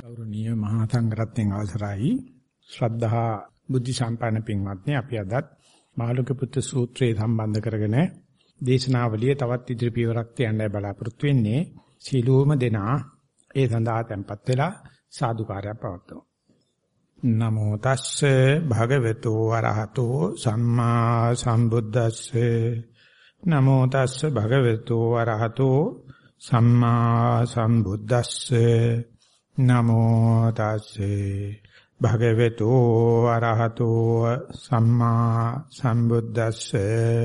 ගෞරවනීය මහා සංඝරත්නයන් අවසරයි ශ්‍රද්ධා බුද්ධ සම්පන්න පින්වත්නි අපි අදත් මාළුක පුත්‍ර සූත්‍රයේ සම්බන්ධ කරගෙන දේශනාවලිය තවත් ඉදිරි පියවරක් තියන්නයි බලාපොරොත්තු වෙන්නේ සීලෝම දෙනා ඒ සඳහා tempත් වෙලා සාදුකාරයක් පවත්වමු නමෝ තස්සේ භගවතු වරහතෝ සම්මා සම්බුද්දස්සේ නමෝ තස්සේ භගවතු වරහතෝ සම්මා සම්බුද්දස්සේ නමෝ තස්සේ භගවතු අරහතෝ සම්මා සම්බුද්දස්සේ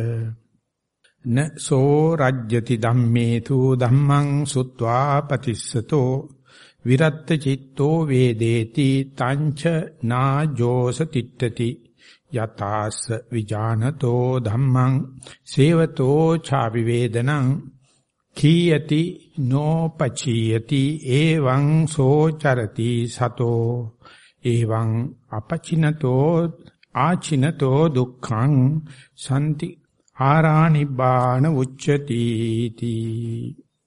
නසෝ රජ්‍යති ධම්මේතු ධම්මං සුත්වා පතිස්සතෝ විරත්ත චිත්තෝ වේදේති තංච නාජෝස තිට්ඨති යතාස් විජානතෝ ධම්මං සේවතෝ ඡාවි වේදනං කීයති නොපචීයති එවං සෝචරති සතෝ එවං අපචිනතෝ ආචිනතෝ දුක්ඛං සම්ති ආරානිබ්බාන උච්චති තී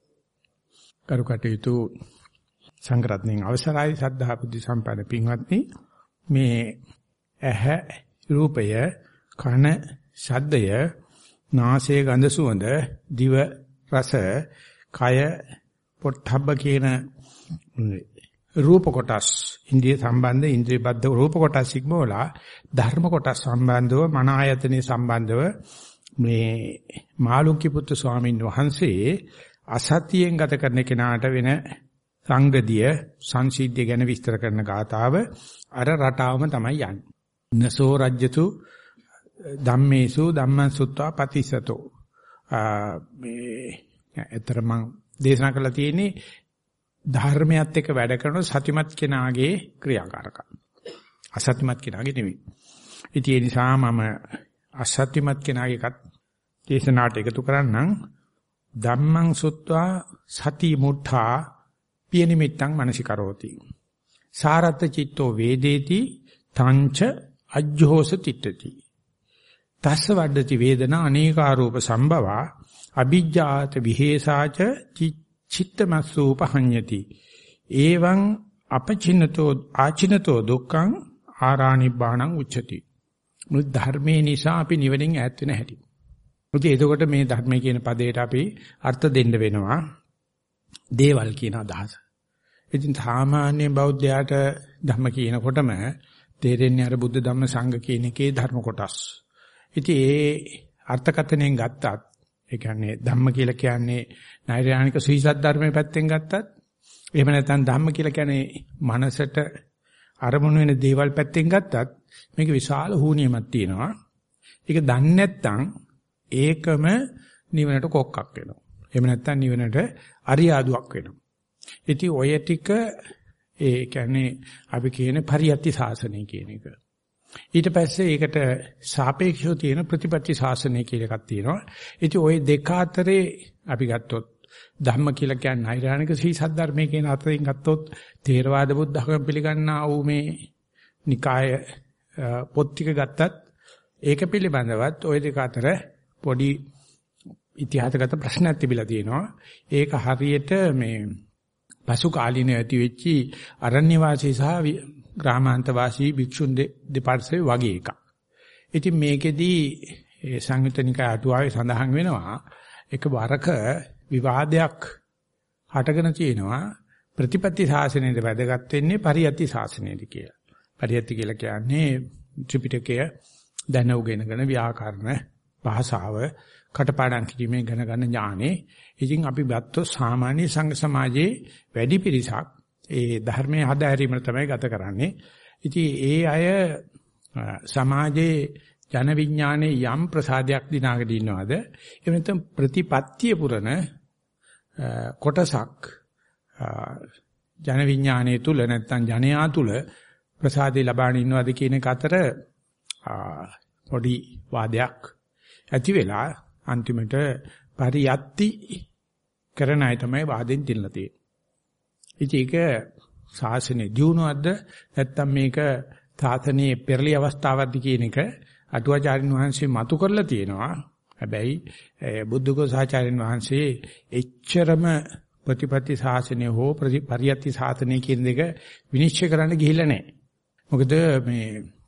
කරුකටයුතු සංග්‍රහණෙන් අවසරයි සද්ධා බුද්ධ සම්පන්න පින්වත්නි මේ ඇහැ රූපය කන ශබ්දය නාසය ගඳ සුවඳ දිව රස කය පොට්ටබ්බ කියන රූප කොටස් ඉන්ද්‍රිය සම්බන්ධ ඉන්ද්‍රිය බද්ධ රූප කොටස් ඉක්මවලා ධර්ම කොටස් සම්බන්ධව මන ආයතනෙ සම්බන්ධව මේ මාළුක්‍ය පුත්තු ස්වාමීන් වහන්සේ අසතියෙන් ගත කරන කෙනාට වෙන සංගතිය සංසිද්ධිය ගැන විස්තර කරන ගාතාව අර රටාවම තමයි යන්නේ. නසෝ රජ්‍යතු ධම්මේසු ධම්මං සුත්වා පතිසතෝ මේ ඇතර මම දේශනා කරලා තියෙන්නේ ධර්මයත් එක්ක වැඩ කරන සතිමත් කෙනාගේ ක්‍රියාකාරකම්. අසතිමත් කෙනාගේ නෙවෙයි. ඉතින් ඒ නිසා මම අසතිමත් කෙනාගේ එකත් දේශනාවට එකතු කරන්නම්. ධම්මං සුත්වා සති මුඨා පියනිමිත්තං මනසිකරෝති. සාරත් චිත්තෝ වේදේති තංච අජ්ජෝස තිට්ඨති. තස්ස වඩති වේදනා අනේකාරූප සම්භවා අ비ජ්ජාත විහෙසාච චිත්තමස්සූපහඤ්ඤති එවං අපචිනතෝ ආචිනතෝ දුක්ඛං ආරානිබ්බාණං උච්චති. මුත් ධර්මයේ නිසා අපි නිවනින් ඈත් වෙන හැටි. මුත් එතකොට මේ ධර්මයේ කියන පදයට අපි අර්ථ දෙන්න වෙනවා. දේවල් කියන අදහස. ඉතින් සාමාන්‍ය බෞද්ධයාට ධර්ම කියනකොටම තේරෙන්නේ අර බුද්ධ ධම්ම සංඝ කියන එකේ ධර්ම කොටස්. ඉතින් ඒ අර්ථකථනයෙන් ගත්තත් ඒ කියන්නේ ධම්ම කියලා කියන්නේ නෛර්යානික සීසත් ධර්මයේ පැත්තෙන් ගත්තත් එහෙම නැත්නම් ධම්ම කියලා කියන්නේ මනසට අරමුණු වෙන දේවල් පැත්තෙන් ගත්තත් මේක විශාල හුනියමක් තියෙනවා. ඒක දන්නේ නැත්නම් ඒකම නිවනට කොක්කක් වෙනවා. එහෙම නැත්නම් නිවනට අරියාදුවක් වෙනවා. ඉතින් ඔය ටික ඒ කියන්නේ අපි කියන පරියත්ති ශාසනය කියන එක. ඊට පස්සේ ඒකට සාපේක්ෂව තියෙන ප්‍රතිපත්ති ශාසනය කියලා එකක් තියෙනවා. ඉතින් ওই දෙක අතරේ අපි ගත්තොත් ධම්ම කියලා කියන්නේ නෛර්යානික සීසත් ධර්මයේ කියන අතරින් ගත්තොත් ථේරවාද බුද්ධඝම පිළිගන්නා වූ මේ නිකාය පොත් ටික ගත්තත් ඒක පිළිබඳවත් ওই දෙක අතර පොඩි ඉතිහාසගත ප්‍රශ්නයක් තිබිලා තියෙනවා. ඒක හරියට මේ පසු කාලීන ඇති වෙච්චි අරණ්‍ය වාසී සහ ග්‍රාමාන්ත වාසී භික්ෂුන් දෙපාර්ශ්වයේ වගේ එකක්. ඉතින් මේකෙදී සංයුතනිකා අටුවාවේ සඳහන් වෙනවා එක වරක විවාදයක් හටගෙන තියෙනවා ප්‍රතිපත්ති ශාසනයේද වැදගත් වෙන්නේ පරියත්ති ශාසනයේද කියලා. පරියත්ති කියලා කියන්නේ ත්‍රිපිටකය දැන උගෙනගෙන ව්‍යාකරණ භාෂාව කටපාඩම් කිරීමේ ගණ ගන්න ඥානෙ. ඉතින් අපි ගත්තොත් සාමාන්‍ය සංඝ සමාජයේ වැඩි පිරිසක් ඒ ධර්මයේ හදාරීම තමයි ගත කරන්නේ. ඉතින් ඒ අය සමාජයේ ජන විඥානයේ යම් ප්‍රසාදයක් දිනාගෙන ඉන්නවද? එහෙම නැත්නම් ප්‍රතිපත්තිය පුරන කොටසක් ජන විඥානයේ තුල නැත්නම් ජනයා තුල ප්‍රසාදේ ලබාගෙන ඉන්නවද කියන එක අතර පොඩි වාදයක් ඇති වෙලා අන්තිමට පරියත්ති කරන අය තමයි වාදෙන් දිනලා තියෙන්නේ. ඉතින් ඒක ශාසනයේ දියුණුවක්ද නැත්නම් මේක තාතනයේ පෙරලි අවස්ථාවක්ද කියන එක අටුවාචාරින් වහන්සේ මතු කරලා තියෙනවා. හැබැයි බුද්ධඝෝසාචාර්යන් වහන්සේ එච්චරම ප්‍රතිපත්ති ශාසනය හෝ පරියත්ති ශාසනය කියන දෙක විනිශ්චය කරන්න ගිහිල්ලා නැහැ. මොකද මේ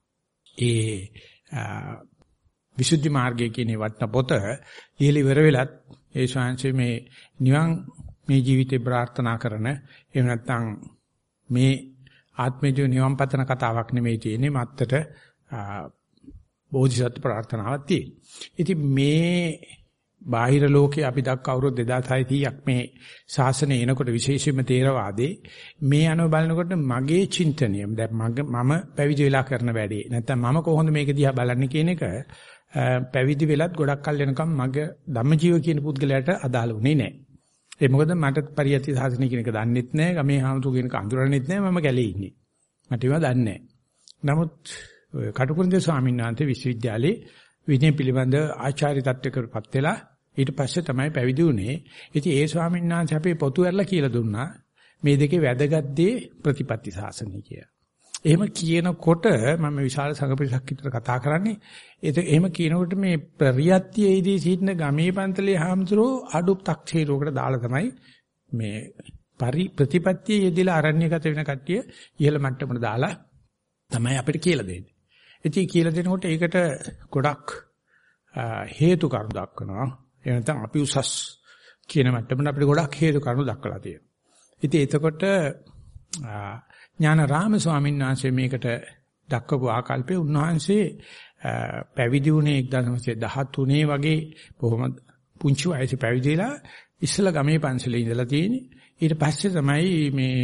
විසුද්ධි මාර්ගය කියන වටන පොත ලියලා ඉවර වෙලත් ඒ ශාංශයේ මේ නිවන් මේ ජීවිතේ ප්‍රාර්ථනා කරන එහෙම නැත්නම් මේ ආත්මජීව නිවන් පතන කතාවක් නෙමෙයි තියෙන්නේ මත්තට බෝධිසත්ව ප්‍රාර්ථනාවක් තියෙන. ඉතින් මේ බාහිර ලෝකේ අපි දක්වා අවුරුදු 2600ක් මේ ශාසනය එනකොට විශේෂයෙන්ම තේරවාදේ මේ අනුව බලනකොට මගේ චින්තනය දැන් මම පැවිදි වෙලා කරන වැඩේ නැත්නම් මම කොහොමද මේක දිහා බලන්නේ කියන එක පැවිදි වෙලත් ගොඩක් කල් වෙනකම් මගේ ධම්මජීව කියන පුද්ගලයාට අදාළ වුණේ නැහැ. ඒ මොකද මට පරියත්ති ශාසනය කියන එක දන්නෙත් නැහැ, ගමේ හාමුදුරු කියන එක අඳුරන්නෙත් නැහැ, මම ගැලේ ඉන්නේ. මට ඒවා දන්නේ නැහැ. නමුත් කටුකුරුන්දේ ස්වාමීන් වහන්සේ විශ්වවිද්‍යාලේ විනය පිළිබඳ ආචාර්ය තත්ත්වයකටපත් වෙලා ඊට පස්සේ තමයි පැවිදි වුණේ. ඉතින් ඒ ස්වාමීන් වහන්සේ අපේ පොතු ඇරලා කියලා දුන්නා මේ දෙකේ වැදගත් දේ ප්‍රතිපත්ති ශාසනය කියලා. එහෙම කියනකොට මම විශාල සංඝ පිරිසක් විතර කතා කරන්නේ. එහෙම කියනකොට මේ ප්‍රරියත්තියේදී සිටින ගමේ පන්තලේ හාමුදුරුවෝ අඩුක් තක්සේරුවකට දාලා තමයි මේ ප්‍රතිපත්තියේ යෙදিলা අරණ්‍යගත වෙන කට්ටිය ඉහළ මට්ටමට දාලා තමයි අපිට කියලා දෙන්නේ. ඉතින් කියලා දෙනකොට ඒකට ගොඩක් හේතු කරුණු දක්වනවා. එහෙම නැත්නම් අපි උසස් කියන මට්ටමට අපිට ගොඩක් හේතු කරුණු දක්වලා තියෙනවා. ඉතින් එතකොට ඥානාරාම ස්වාමීන් වහන්සේ මේකට දක්වපු ආකල්පේ උන්වහන්සේ පැවිදි වුණේ 1913 වගේ බොහොම පුංචි වයසේ පැවිදිලා ඉස්සලා ගමේ පන්සලේ ඉඳලා තියෙන්නේ. ඊට පස්සේ තමයි මේ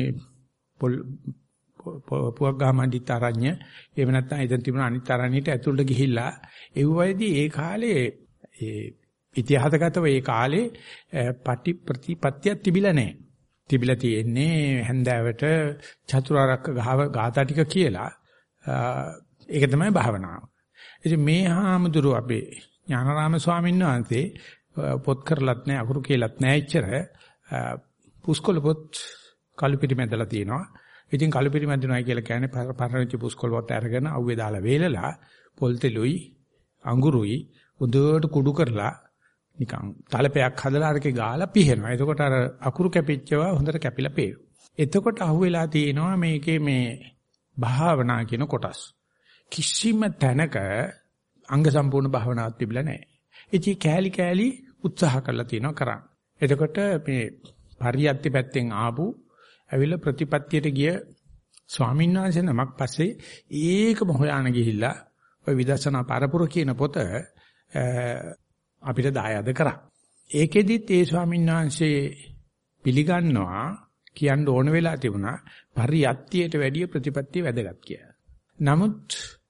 පුවග්ගහමණ්ඩිත ආරණ්‍ය එහෙම නැත්නම් එතන තිබුණ අනිත් ආරණ්‍යයට ඇතුළට ගිහිල්ලා ඒ වයිදී ඒ කාලේ ඒ ඉතිහාසගතව ඒ කාලේ ප්‍රතිපත්තියක් තිබිලා නැහැ. තිබිලා තියෙන්නේ හැන්දෑවට චතුරාර්යක ගාථා ටික කියලා. ඒක තමයි භාවනාව. ඉතින් මේ හාමුදුරුව අපේ ඥානාරාම ස්වාමීන් වහන්සේ පොත් කරලත් නැහැ අකුරු කියලාත් නැහැ එච්චර. පුස්කොළ පොත් කලුපිරි මැදලා තියෙනවා. ඉතින් කලුපිරි මැදිනවයි කියලා කියන්නේ පරණවිච්ච පුස්කොළ පොත් අරගෙන අවුවේ දාලා වේලලා පොල් තෙලුයි අඟුරුයි උදේට කුඩු කරලා නිකන් තලපයක් හදලා අරකේ ගාලා පිහනවා. එතකොට අර අකුරු කැපිච්චව හොඳට කැපිලා පේනවා. එතකොට අහුවෙලා තියෙනවා මේකේ මේ භාවනා කියන කොටස්. කිසිම තැනක අංග සම්පූර්ණ භාවනාවක් තිබිලා නැහැ. ඉතින් කෑලි කෑලි උත්සාහ කරලා තියෙනවා කරන්න. එතකොට මේ පරියත්ති පැත්තෙන් ආපු ඇවිල්ලා ප්‍රතිපත්තියට ගිය ස්වාමීන් වහන්සේ නමක් පස්සේ ඒකම හොයාන ගිහිල්ලා ඔය විදර්ශනා පරපුර කියන පොත අපිට දායාද කරා. ඒකෙදිත් ඒ ස්වාමීන් වහන්සේ පිළිගන්නවා කියන්න ඕන වෙලා තිබුණා පරියත්තියට වැඩිය ප්‍රතිපත්තිය වැදගත් කියලා. නමුත්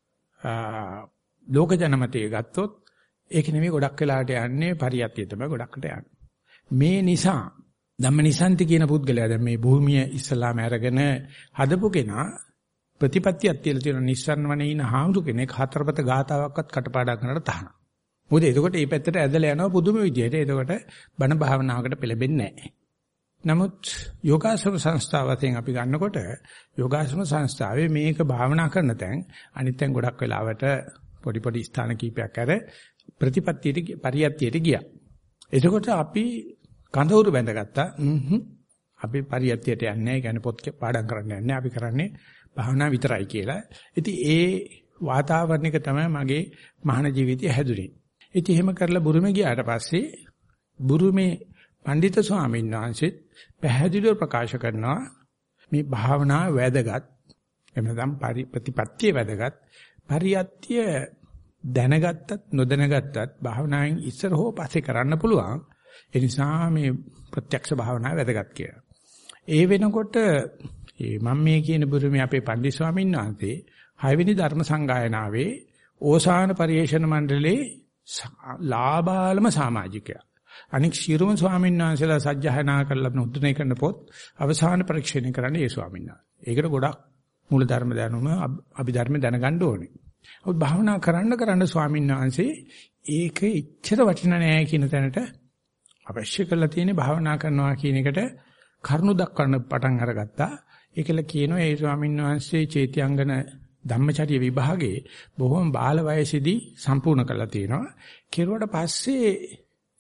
ලෝක ජනමතය ගත්තොත් ඒක නෙමෙයි ගොඩක් වෙලාට යන්නේ පරියත්තිය තමයි ගොඩක්කට යන්නේ. මේ නිසා ධම්මනිසන්ති කියන පුද්ගලයා දැන් මේ භූමිය ඉස්සලාම අරගෙන හදපු කෙනා ප්‍රතිපත්තියක් තියලා තියෙන නිස්සාරණ වනේ ඉන හාමුදුර කෙනෙක් හතරපත ගාතාවක්වත් කටපාඩම් කරන්නට තහනම්. මොකද එතකොට මේ පැත්තට ඇදලා යනවා පුදුම විදියට. එතකොට බණ භාවනාවකට පෙළඹෙන්නේ නැහැ. නමුත් යෝගාශ්‍රම සංස්ථාවෙන් අපි ගන්නකොට යෝගාශ්‍රම සංස්ථාවේ මේක භාවනා කරන තැන් අනිත් තැන් ගොඩක් වෙලාවට පොඩි ස්ථාන කීපයක් අර ප්‍රතිපත්තියට පරියත්තියට ගියා. එතකොට අපි කඳවුරු බැඳගත්තා. අපි පරියත්තියට යන්නේ නැහැ. කියන්නේ පොත් පාඩම් කරන්න යන්නේ. අපි කරන්නේ භාවනා විතරයි කියලා. ඉතින් ඒ වාතාවරණයක තමයි මගේ මහාන ජීවිතය හැදුනේ. ඉතින් එහෙම කරලා බුරුමේ ගියාට පස්සේ බුරුමේ පඬිත ස්වාමීන් වහන්සේ පැහැදිලිව ප්‍රකාශ කරනවා මේ භාවනාව වැදගත්. එහෙම නැත්නම් ප්‍රතිපත්තිය වැදගත්. පරියත්තිය දැනගත්තත් නොදැනගත්තත් භාවනාවෙන් ඉස්සර හෝ පස්සේ කරන්න පුළුවන්. ඒ නිසා මේ ප්‍රත්‍යක්ෂ භාවනාව වැදගත් කියලා. ඒ වෙනකොට මම මේ කියන බුරුමේ අපේ පඬිත් ස්වාමීන් වහන්සේ 6 වෙනි ධර්ම සංගායනාවේ ඕසාන පරිේශන මණ්ඩලයේ ලාබාලම සමාජිකයා. අනික් ශිරුම ස්වාමීන් වහන්සේලා සජ්ජහායනා කරලා මුද්‍රණය කරන පොත් අවසාන පරීක්ෂණය කරන්නේ ඒ ස්වාමීන් වහන්සේ. ඒකට ගොඩක් මූල ධර්ම දැනුම අභිධර්ම දැනගන්න ඕනේ. ඔය භාවනා කරන්න ස්වාමීන් වහන්සේ ඒක ඉච්ඡර වටිනා නෑ කියන තැනට අවශ්‍ය කරලා තියෙන භාවනා කරනවා කියන එකට කරුණු දක්වන්න පටන් අරගත්තා. ඒකල කියනවා ඒ ස්වාමීන් වහන්සේ චේත්‍යංගන ධම්මචර්ය විභාගයේ බොහොම බාල වයසේදී සම්පූර්ණ කරලා තියෙනවා. කෙරුවට පස්සේ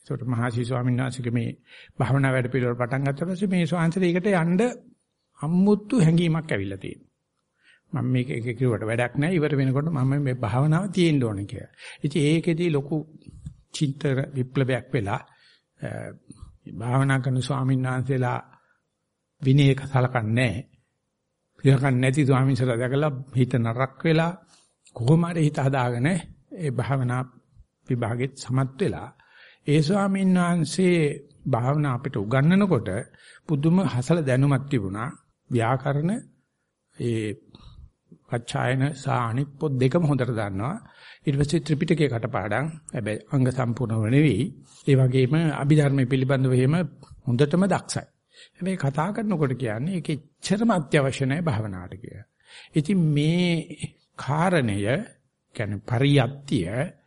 ඒකට මහසි ස්වාමීන් වහන්සේගේ මේ භාවනා වැඩ පිළිවෙල පටන් ගත්ත පස්සේ මේ ස්වාමීන් ඒකට යන්න අම්මුතු හැඟීමක් ඇවිල්ලා තියෙනවා. මම මේක එක කිරුවට වැඩක් නැහැ. ඉවර වෙනකොට මම මේ භාවනාව තියෙන්න ඕනේ කියලා. ඉතින් ඒකෙදී ලොකු චින්තන විප්ලවයක් වෙලා භාවනා කරන ස්වාමීන් වහන්සේලා විනයක සලකන්නේ නැහැ. ඉලකන් නැති ස්වාමීන් වහන්සේලා දැකලා හිත නරක් වෙලා කොහොම හරි හිත හදාගෙන ඒ භාවනා විභාගෙත් සමත් වෙලා ඒ ස්වාමීන් වහන්සේ භාවනා අපිට උගන්වනකොට පුදුම හසල දැනුමක් තිබුණා. ව්‍යාකරණ ඒ පච්චායන සානිත් පොත් දෙකම හොඳට දන්නවා. ඊට පස්සේ ත්‍රිපිටකේ කටපාඩම්. හැබැයි අංග සම්පූර්ණව නෙවෙයි. ඒ වගේම අභිධර්මයේ පිළිබඳව එහෙම හොඳටම දක්ෂයි. හැබැයි කතා කරනකොට කියන්නේ ඒක එච්චරම අත්‍යවශ්‍ය නැහැ භාවනාවට කියලා. ඉතින් මේ කාරණය කියන්නේ පරියත්තිය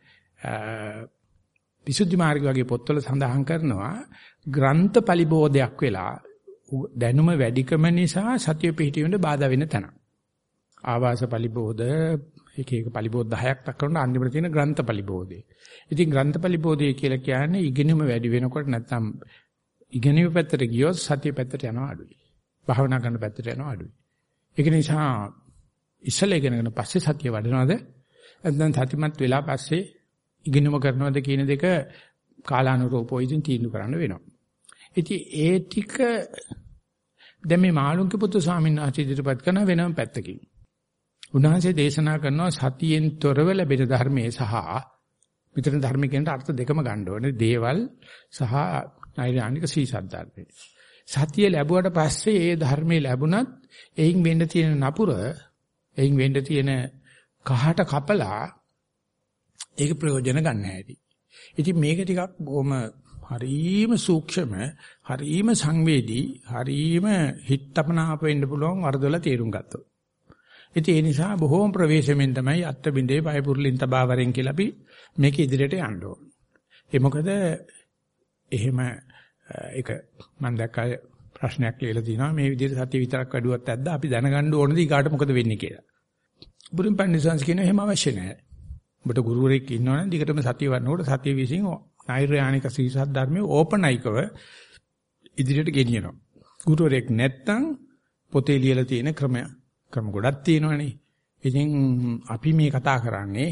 විසුද්ධි මාර්ග වගේ පොත්වල සඳහන් කරනවා ග්‍රන්ථ පරිබෝධයක් වෙලා දැනුම වැඩිකම නිසා සතිය පිහිටීමේ බාධා වෙන තැන. ආවාස පරිබෝධ එක පරිබෝධ 10ක් දක්වන අන්තිමට තියෙන ග්‍රන්ථ පරිබෝධය. ඉතින් ග්‍රන්ථ පරිබෝධය කියලා කියන්නේ ඉගෙනීම වැඩි වෙනකොට නැත්නම් ඉගෙනීම පැත්තට ගියොත් සතිය පැත්තට යනවා අඩුයි. භාවනා කරන පැත්තට යනවා අඩුයි. ඒක නිසා ඉස්සෙල්ලා ඉගෙනගෙන පස්සේ සතිය වඩනවද? නැත්නම් සතිමත් වෙලා පස්සේ ඉගෙනීම කරනවද කියන දෙක කාලානුරූපව ඉතින් තීන්දුව කරන්න වෙනවා. ඉතින් ඒ ටික දැන් මේ මාළුන්ගේ පුතු ස්වාමීන් වහන්සේ ඉදිරිපත් කරන වෙනම පැත්තකින්. උන්වහන්සේ දේශනා කරනවා සතියෙන් තොරව ලැබෙන ධර්මයේ සහ විතර ධර්මිකෙන්ට අර්ථ දෙකම ගන්න ඕනේ. දේවල් සහ නෛර්යානික සීසත් ධර්මයේ. සතිය ලැබුවට පස්සේ ඒ ධර්මයේ ලැබුණත් එයින් වෙන්න තියෙන නපුර, එයින් වෙන්න තියෙන කහට කපලා ඒක ප්‍රයෝජන ගන්න හැටි. ඉතින් මේක ටිකක් බොහොම හරීම සූක්ෂම, හරීම සංවේදී, හරීම හිතපනාප වෙන්න පුළුවන් වරදොල තේරුම් ගත්තොත්. ඉතින් ඒ නිසා බොහෝම ප්‍රවේශමෙන් තමයි අත්ත බින්දේ පය පුරුලින් තබාවරෙන් කියලා අපි මේක ඉදිරියට යන්න ඕන. ඒ මොකද එහෙම ඒක මම දැක්ක ප්‍රශ්නයක් ලියලා තිනවා මේ විදිහට සතිය විතරක් වැඩුවත් ඇද්ද අපි දැනගන්න ඕනද ඊගාට මොකද වෙන්නේ කියලා. බුදුන් පන්සිංශ කියන එහෙම අවශ්‍ය නැහැ. ඔබට ගුරුවරයෙක් ඉන්නවනම් දිගටම සතිය වඩනකොට සතිය විසින් නෛර්යානික සීසත් ධර්මයේ ඕපනයිකව ඉදිරියට ගෙනියනවා. ගුරුවරයෙක් නැත්තම් පොතේ ලියලා තියෙන ක්‍රම ගොඩක් තියෙනවනේ. ඉතින් අපි මේ කතා කරන්නේ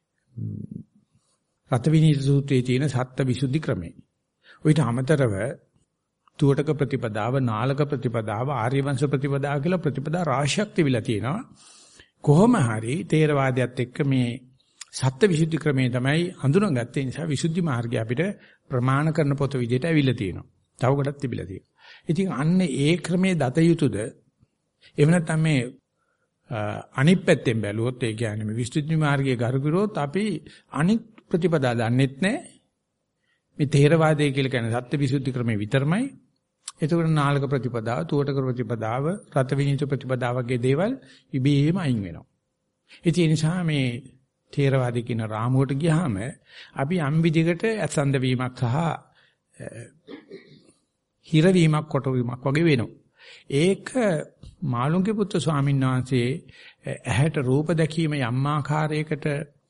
රතවිනීත සූත්‍රයේ තියෙන සත්ත්ව විසුද්ධි ක්‍රමය. ඔයිට අමතරව තුවටක ප්‍රතිපදාව, නාලක ප්‍රතිපදාව, ආර්යවංශ ප්‍රතිපදාව කියලා ප්‍රතිපදා රාශියක් තිබිලා තියෙනවා. කොහොම හරි තේරවාදයට එක්ක මේ සත්‍ය විසුද්ධි ක්‍රමය තමයි හඳුනාගත්තේ. නිසා විසුද්ධි මාර්ගය අපිට ප්‍රමාණ කරන පොත විදිහට ඇවිල්ලා තියෙනවා. තව කොටක් තිබිලා තියෙනවා. ඉතින් අන්න ඒ ක්‍රමයේ දත යුතුයද? එහෙම නැත්නම් මේ අනිත් පැත්තෙන් බැලුවොත් ඒ කියන්නේ මේ විසුද්ධි මාර්ගයේ ගරුගුරුවොත් අපි අනිත් ප්‍රතිපදා දන්නෙත් නැහැ. මේ තේරවාදය කියලා කියන්නේ සත්‍ය විසුද්ධි ක්‍රමයේ විතරමයි. එතකොට නාලක ප්‍රතිපදාව, තුවටක ප්‍රතිපදාව, රතවිනිත ප්‍රතිපදාව වගේ දේවල් ඉබේම අයින් වෙනවා. ඒ නිසා මේ තේරවාදී කියන රාමුවට ගියාම අපි යම් විදිහකට ඇසඳ වීමක් සහ හිරවීමක් කොටවීමක් වගේ වෙනවා. ඒක මාළුන්ගේ පුත්‍ර ස්වාමීන් වහන්සේ ඇහැට රූප දැකීම යම් ආකාරයකට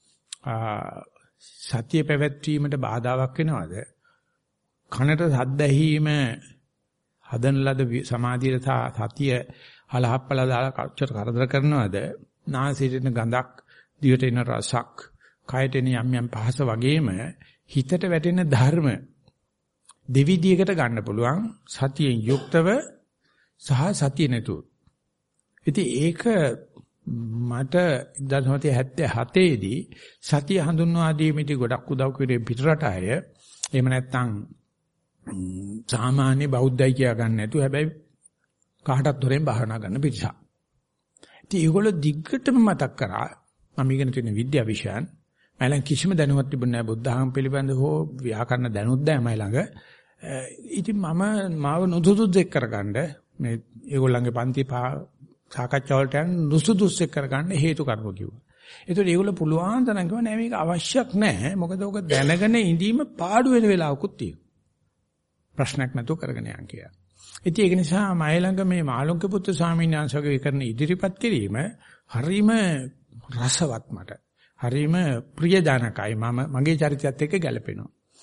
සතිය පැවැත්වීමට බාධාවක් වෙනවද? කනට ශබ්ද ඇහිීම හදන ලද සමාධියට සතිය හලහප්පලා දාලා කච්චර කරදර කරනවද? නාසයට එන ගඳක්, දිවට එන රසක්, කයට එන යම් යම් පහස වගේම හිතට වැටෙන ධර්ම දෙවිදියකට ගන්න පුළුවන් සතියෙන් යුක්තව සහ සතිය නැතුව. ඉතින් ඒක මට 1977 දී සතිය හඳුන්වා දීමේදී ගොඩක් උදව් කරේ පිටරට අය. එහෙම නැත්නම් සාමාන්‍ය බෞද්ධයි කියා ගන්න නැතුව හැබැයි කාටත් දොරෙන් භාවනා කරන පිරිසක්. ඉතින් ඒගොල්ලෝ දිග්ගටම මතක් කරා මම ඉගෙන තියෙන විද්‍යා විෂයන් මයිලඟ කිසිම දැනුමක් තිබුණේ නැහැ බුද්ධ ධර්ම පිළිබඳ හෝ ව්‍යාකරණ දැනුත් නැහැ මයිලඟ. ඉතින් මාව නුසුදුසුෙක් කරගන්න මේ ඒගොල්ලන්ගේ පන්ති සාකච්ඡා වලට යන නුසුදුසුෙක් කරගන්න හේතු කරපුවා කිව්වා. ඒතකොට ඒගොල්ලෝ පුළුවන් තරම් කිව්වා නෑ මේක අවශ්‍යක් නෑ. මොකද ඔක දැනගෙන ඉඳීම පාඩු වෙන වෙලාවකුත් තියෙනවා. ප්‍රශ්නයක් නැතුව කරගෙන යන්න කියලා. ඉතින් ඒක නිසා මයිලඟ මේ මාළුන්ගේ පුත්‍ර ස්වාමීන් වහන්සේගේ කරන ඉදිරිපත් කිරීම හරීම රසවත් මට. හරීම ප්‍රියජනකයි මගේ චරිතයත් එක්ක ගැලපෙනවා.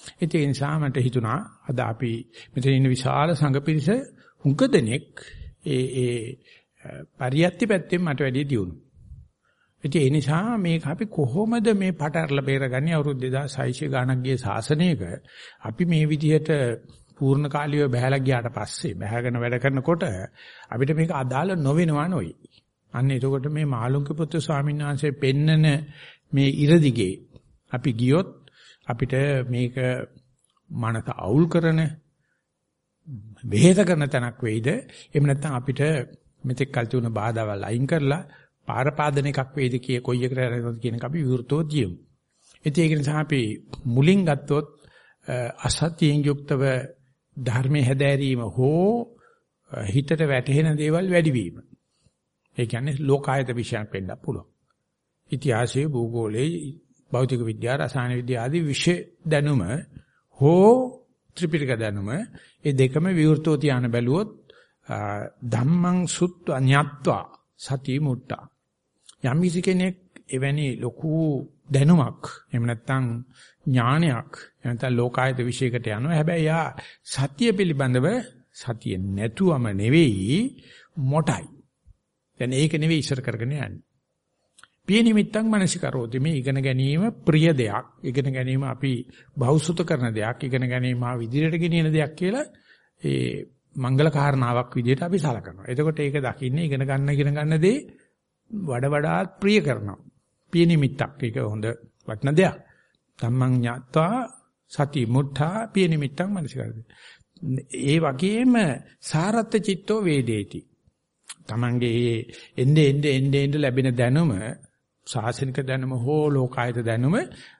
ඒ නිසා මට හිතුණා අද අපි මෙතන ඉන්න විශාල සංඝ පිරිස හුඟ දෙනෙක් ඒ පරියත්ති පැත්තෙන් මට වැඩි දියුණු. ඒ නිසා මේක අපි කොහොමද මේ පටර්ලා බේරගන්නේ අවුරුදු 2600 ගණක් ගිය ශාසනයක අපි මේ විදිහට පූර්ණ කාලියව බහැලා ගියාට පස්සේ බහැගෙන වැඩ කරනකොට අපිට මේක අදාළ නොවෙනවා නොයි. අන්න එතකොට මේ මාළුන්ගේ පුත්තු ස්වාමීන් වහන්සේ පෙන්නන මේ ඉරදිගේ අපි ගියොත් අපිට මේක මනස අවුල් කරන බෙහෙත කරන තැනක් වෙයිද? එහෙම නැත්නම් අපිට මෙතෙක් කල් තිබුණ බාධාවල් අයින් කරලා පාරපාදන එකක් වෙයිද කිය කොයි එකට යනවද කියන එක අපි විවෘතව ජීවමු. ඒක නිසා අපි මුලින් ගත්තොත් අසත්‍යයෙන් යුක්තව ධර්මයේ හැදෑරීම හෝ හිතට වැටහෙන දේවල් වැඩිවීම. ඒ කියන්නේ ලෝකායත විෂයන් වෙන්න පුළුවන්. ඉතිහාසයේ භූගෝලයේ භෞතික විද්‍යාව රසායන විද්‍යාව ආදී විෂය දැනුම හෝ ත්‍රිපිටක දැනුම මේ දෙකම විවෘතව තියාන බැලුවොත් ධම්මං සුත්ත අඤ්ඤත්වා සති මුට්ටා යම් කෙනෙක් එවැනි ලොකු දැනුමක් එහෙම නැත්නම් ඥානයක් එහෙම නැත්නම් ලෝකායත විශේෂයකට යනවා. හැබැයි යා සතිය පිළිබඳව සතිය නැතුවම නෙවෙයි මොටයි. දැන් ඒක නෙවෙයි ඉස්සර කරගෙන යන්නේ. පිය නිමිත්තක් මනසිකරෝති මේ ඉගෙන ගැනීම ප්‍රිය දෙයක්. ඉගෙන ගැනීම අපි බහුසුත කරන දෙයක්. ඉගෙන ගැනීම විදිහට ගෙනියන දෙයක් කියලා ඒ මංගල කාරණාවක් විදිහට අපි සලකනවා. එතකොට ඒක දකින්නේ ඉගෙන ගන්න දේ වඩාත් ප්‍රිය කරනවා. පිය නිමිත්තක් ඒක හොඳ වටින දෙයක්. ධම්මං ඥාත්වා සති මුත්තා පිය නිමිත්තක් මනසිකරෝති. ඒ වගේම සාරත්ත චිත්තෝ වේදේති. Tamange එnde ලැබෙන දැනුම ශාසනික දැනුම හෝ ලෝකායත දැනුම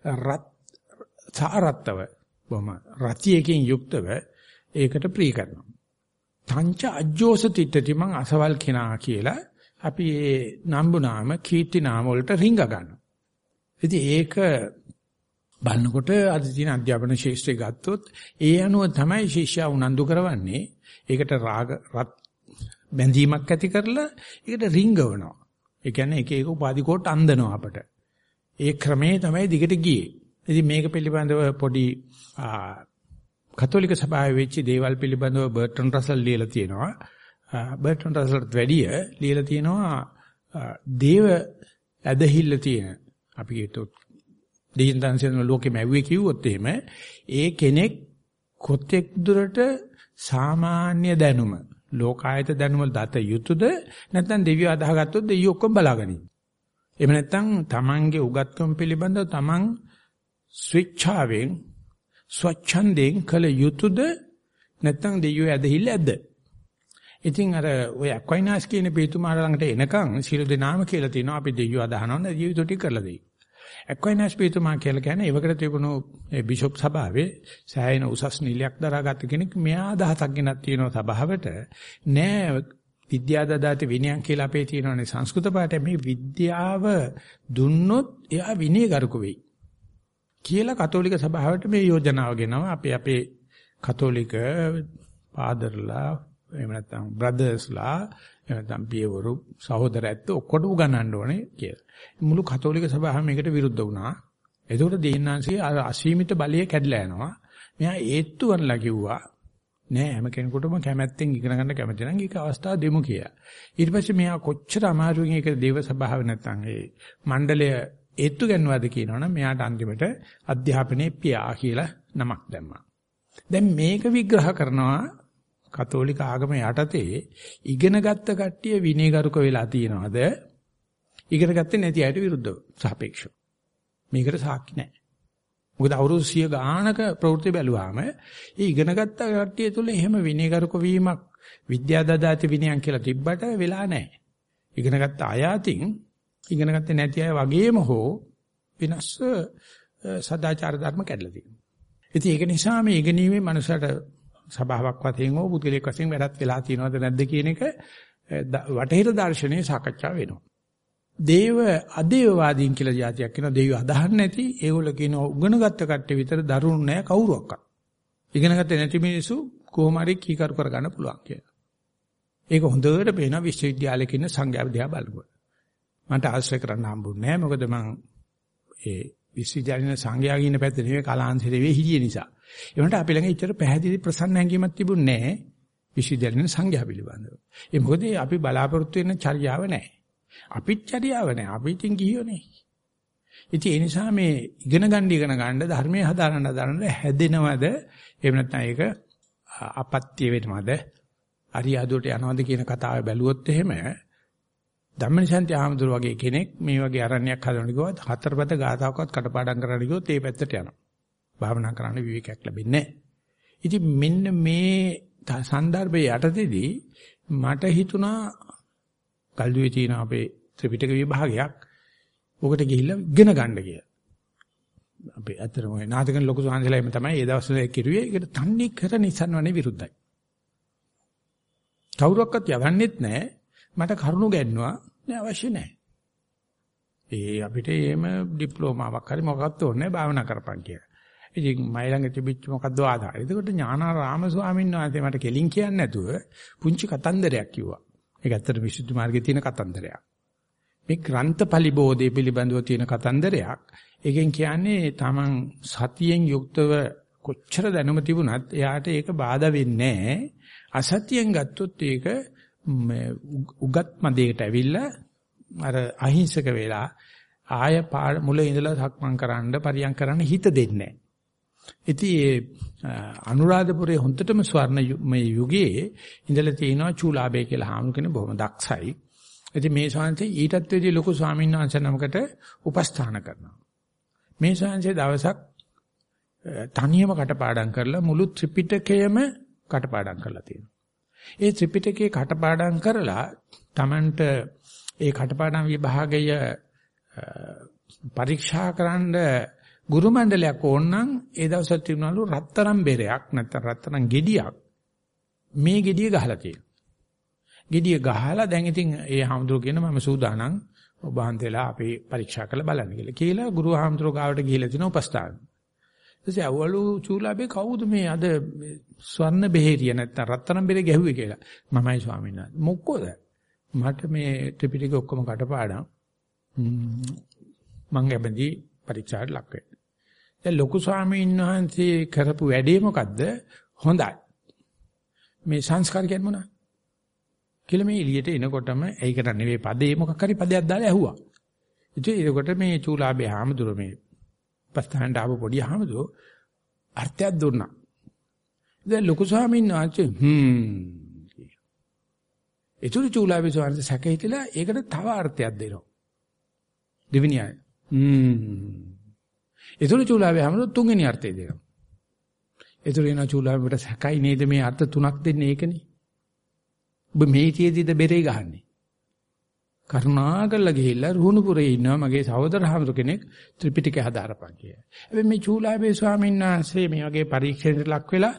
සාරත්තව බොම රතියකින් යුක්තව ඒකට ප්‍රී කරනවා. තංච අජ්ජෝස තිට්ඨති මං අසවල් කෙනා කියලා අපි ඒ නම්බු නාම කීර්ති නාම වලට රිංග ගන්නවා. ඉතින් ඒක බලනකොට අද තියෙන අධ්‍යාපන ශාස්ත්‍රය ගත්තොත් ඒ අනුව තමයි ශිෂ්‍යයා උනන්දු කරවන්නේ. ඒකට රාග බැඳීමක් ඇති කරලා ඒකට රිංගවනවා. ඒ කියන්නේ එක එක උපාධි කොට අන්දනවා අපට. ඒ ක්‍රමේ තමයි දිගට ගියේ. ඉතින් මේක පිළිබඳව පොඩි කතෝලික සභාවේ වෙච්ච දේවල් පිළිබඳව බර්ටන් රසල් ලියලා තියෙනවා. බර්ටන් රසල්ට වැඩිය ලියලා තියෙනවා දේව ඇදහිල්ල තියෙන. අපි කියතොත් දෙයින්දන්සෙන් ලෝකෙම ඇව්වේ කිව්වොත් එහෙම ඒ කෙනෙක් කොතෙක් දුරට සාමාන්‍ය දැනුම ලෝකායත දැනුම දත යුතුයද නැත්නම් දෙවියෝ අදහගත්තොත් දෙවියෝ ඔක්කොම බලාගනියි. එහෙම නැත්නම් තමන්ගේ උගත්කම් පිළිබඳව තමන් ස්විච්ඡාවෙන් ස්වච්ඡන්දයෙන් කළ යුතුයද නැත්නම් දෙවියෝ ඇදහිල්ල ඇද්ද? ඉතින් අර ඔය අක්වයිනාස් කියන පිටුමාර ළඟට එනකන් සියලු දෙනාම කියලා තියෙනවා අපි දෙවියෝ අදහනවා නම් ජීවිත ටික කරලා දෙයි. අක්වයිනාස් පිටුමා කියලා කියන්නේ ඒවකට තිබුණු බිෂොප් සභාවේ සෑහෙන උසස් නිලයක් දරාගත්ත කෙනෙක් මෙයා අදහසක් ගෙනත් තියෙනවා සභාවට නෑ විද්‍යාදාත විනයන් කියලා අපේ තියෙනවානේ සංස්කෘත පාඨය මේ විද්‍යාව දුන්නොත් එයා විනයගරුක වෙයි කියලා කතෝලික සභාවට මේ යෝජනාව ගෙනවා අපේ කතෝලික පාදර්ලා එහෙම නැත්නම් බ්‍රදර්ස්ලා එහෙම නැත්නම් පියවරු සහෝදරයත් ඔක්කොට උගන්වන්න ඕනේ කියලා. මුළු කතෝලික සභාවම මේකට විරුද්ධ වුණා. එතකොට දෙයින්නාන්සේ අසීමිත බලය කැඩලා යනවා. මෙයා ඒත්තු වරලා කිව්වා නෑ හැම කෙනෙකුටම කැමැත්තෙන් ඉගෙන ගන්න කැමති නම් ඒක අවස්ථාව දෙමු කියලා. ඊට පස්සේ මෙයා කොච්චර අමාරුවෙන් ඒක දේව සභාව නැත්නම් ඒ මණ්ඩලය ඒත්තු ගන්නවද කියනවනම් මෙයාට අන්තිමට අධ්‍යාපනයේ පියා කියලා නමක් දැම්මා. දැන් මේක විග්‍රහ කරනවා කතෝලික ආගම යටතේ ඉගෙනගත්ත කට්ටිය විනයගරුක වෙලා තියෙනවද? ඉගෙන ගත්තේ නැති අයට විරුද්ධව සාපේක්ෂව. මේකට සාක්ෂි නැහැ. මොකද අවුරුදු 100 ගානක ප්‍රවෘත්ති බැලුවාම ඒ ඉගෙනගත්ත කට්ටිය තුල එහෙම විනයගරුක වීමක් විද්‍යාදාත විනයන් කියලා තිබ්බට වෙලා නැහැ. ඉගෙනගත්ත අය අතින් ඉගෙනගත්තේ නැති අය වගේම හෝ විනාශ සදාචාර ධර්ම කැඩලා තියෙනවා. ඉතින් ඒක නිසා මේ ඉගෙනීමේ මනුස්සයට සභාවක් වශයෙන් හෝ පුද්ගලික වශයෙන් වැඩක් වෙලා තියෙනවද නැද්ද කියන එක වටහිර දර්ශනයේ සාකච්ඡා වෙනවා. දේව අදේවවාදීන් කියලා જાතියක් කියනවා. දෙවියෝ අදහන්නේ නැති ඒගොල්ලෝ කියනවා උගනගත්ත කට්ටිය විතර දරුණු නැහැ කවුරුවක්වත්. ඉගෙනගත්තේ නැති මිනිස්සු කොහොම හරි කීකරු කරගන්න පුළුවන් කියලා. ඒක හොඳට පේනවා විශ්වවිද්‍යාලයක ඉන්න සංඝයා දිහා බලනකොට. මට ආශ්‍රය කරන්න හම්බුනේ නැහැ. මොකද මම ඒ විශ්වවිද්‍යාලේ සංඝයාගේ ඉන්න පැත්තේ නෙවෙයි කලාන්තරේ හිටියේ නිසා. ඒ වුණාට අපි ළඟ ඉතර පැහැදිලි ප්‍රසන්න හැඟීමක් තිබුණේ නැහැ විශ්වවිද්‍යාලේ සංඝයා පිළිබඳව. ඒ මොකද අපි බලාපොරොත්තු වෙන චර්යාව නැහැ. අපිත් චර්යාව නැහැ. අපි ඉතින් ගියෝනේ. ඉතින් ඒ නිසා මේ ඉගෙන ගන්න ධර්මයේ හදාරන්න හැදෙනවද? එහෙම නැත්නම් ඒක අපත්‍ය වෙනවද? අරියාදුවට යනවද කියන කතාව බැලුවොත් එහෙම ධම්මනිසන්ති ආමතුරු වගේ කෙනෙක් මේ වගේ අරණ්‍යයක් හදන්න ගියොත් හතරපද ගාතාවක්වත් කටපාඩම් කරන්න ගියොත් ඒ පැත්තට යනවා. භාවනා කරන්න විවේකයක් ලැබෙන්නේ නැහැ. ඉතින් මෙන්න මේ සන්දර්භයේ යටතේදී මට හිතුණා කල්දුවේ තියෙන අපේ ත්‍රිපිටක විභාගයක් ඔකට ගිහිල්ලා ඉගෙන ගන්න කියලා. අපි අතරම නාටකන ලොකු සාංශලයිම තමයි ඒ දවස්වල කිරුවේ. ඒකට තන්නේ කර නිසන්වනේ විරුද්ධයි. කවුරක්වත් යවන්නෙත් නැහැ. මට කරුණු ගන්නවා නෑ අවශ්‍ය නැහැ. ඒ අපිට එහෙම ඩිප්ලෝමාවක් හරි මොකක්වත් ඕනේ නැහැ භාවනා කරපන් කියලා. ඉතින් මයි ළඟ තිබිච්ච මොකද්ද ආදාය. එතකොට ඥානාරාම ස්වාමීන් වහන්සේ මට කෙලින් කියන්නේ නැතුව පුංචි කතන්දරයක් කිව්වා. ඒක ඇත්තට විසුද්ධි මාර්ගයේ තියෙන කතන්දරයක්. මේ ග්‍රන්ථපලි බෝධේ පිළිබඳව තියෙන කතන්දරයක්. ඒකෙන් කියන්නේ Taman සතියෙන් යුක්තව කොච්චර දැනුම තිබුණත් එයාට ඒක බාධා වෙන්නේ නැහැ. අසතියෙන් ගත්තොත් ඒක උගත් මදේට ඇවිල්ලා අර අහිංසක වෙලා ආය මුල ඉඳලා සක්මන් කරන්න පරියන් කරන්න හිත දෙන්නේ නැහැ. ඉතින් අනුරාධපුරයේ හොන්දටම ස්වර්ණ මේ යුගයේ ඉඳලා තියෙනවා චූලාබේ කියලා හාමුදුර කෙනෙක් බොහොම දක්ෂයි. ඉතින් මේ ශාන්තේ ඊටත් වැඩි ලොකු ස්වාමීන් වහන්සේ නමකට උපස්ථාන කරනවා. මේ ශාන්තේ දවසක් තනියම කටපාඩම් කරලා මුළු ත්‍රිපිටකයම කටපාඩම් කරලා තියෙනවා. ඒ ත්‍රිපිටකේ කටපාඩම් කරලා Tamanට ඒ කටපාඩම් විභාගය පරීක්ෂා කරන්න ගුරු මණ්ඩලයක් ඕනනම් ඒ දවස්වල තිබුණලු රත්තරන් බෙරයක් නැත්නම් රත්තරන් ගෙඩියක් මේ ගෙඩිය ගහලා තියෙනවා. ගෙඩිය ගහලා දැන් ඉතින් ඒ හාමුදුරුවෝ කියන මම සූදානම් ඔබ වහන්සේලා අපි පරීක්ෂා කරලා බලන්න කියලා ගුරු හාමුදුරුවෝ ගාවට ගිහිල්ලා තින උපස්ථාන. ඊටසේ අවලු චූලාබේ කවුද මේ අද ස්වර්ණ බෙහෙරිය නැත්නම් රත්තරන් බෙරේ ගැහුවේ කියලා. මමයි ස්වාමීන් වහන්සේ. මොකද මට මේ ත්‍රිපිටක ඔක්කොම කටපාඩම් මං ගැබඳි පරීක්ෂාවට ලක් වෙනවා. දැන් ලොකු ස්වාමීන් වහන්සේ කරපු වැඩේ මොකද්ද? හොඳයි. මේ සංස්කාර කියන්නේ මොනවද? කියලා මේ එළියට එනකොටම ඒකට නෙවෙයි පදේ මොකක් හරි පදයක් දාලා ඇහුවා. ඉතින් ඒකට මේ චූලාබේ හාමුදුර මේ පස්තහන්ට ආව පොඩි හාමුදුර අර්ථයක් දුන්නා. දැන් ලොකු ස්වාමීන් වහන්සේ ඒතුළු චූලාබේ ස්වාමීන් වහන්සේ සැකහිතලා ඒකට තව අර්ථයක් දෙනවා. දෙවෙනි අය. ඒතුළු චූලාබේ හාමුදුර තුන්වෙනි අර්ථය දෙනවා. ඒතුළු එන චූලාබේට සැකයි නේද මේ අර්ථ තුනක් දෙන්නේ ඒකනේ. ඔබ මේතියේදීද බෙරේ ගහන්නේ. කරුණාකරලා ගිහිල්ලා රුහුණුපුරේ ඉන්නවා මගේ සහෝදර හාමුදුර කෙනෙක් ත්‍රිපිටකය හදාරපන් කියලා. හැබැයි මේ චූලාබේ ස්වාමීන් වහන්සේ මේ වගේ පරීක්ෂණයට ලක් වෙලා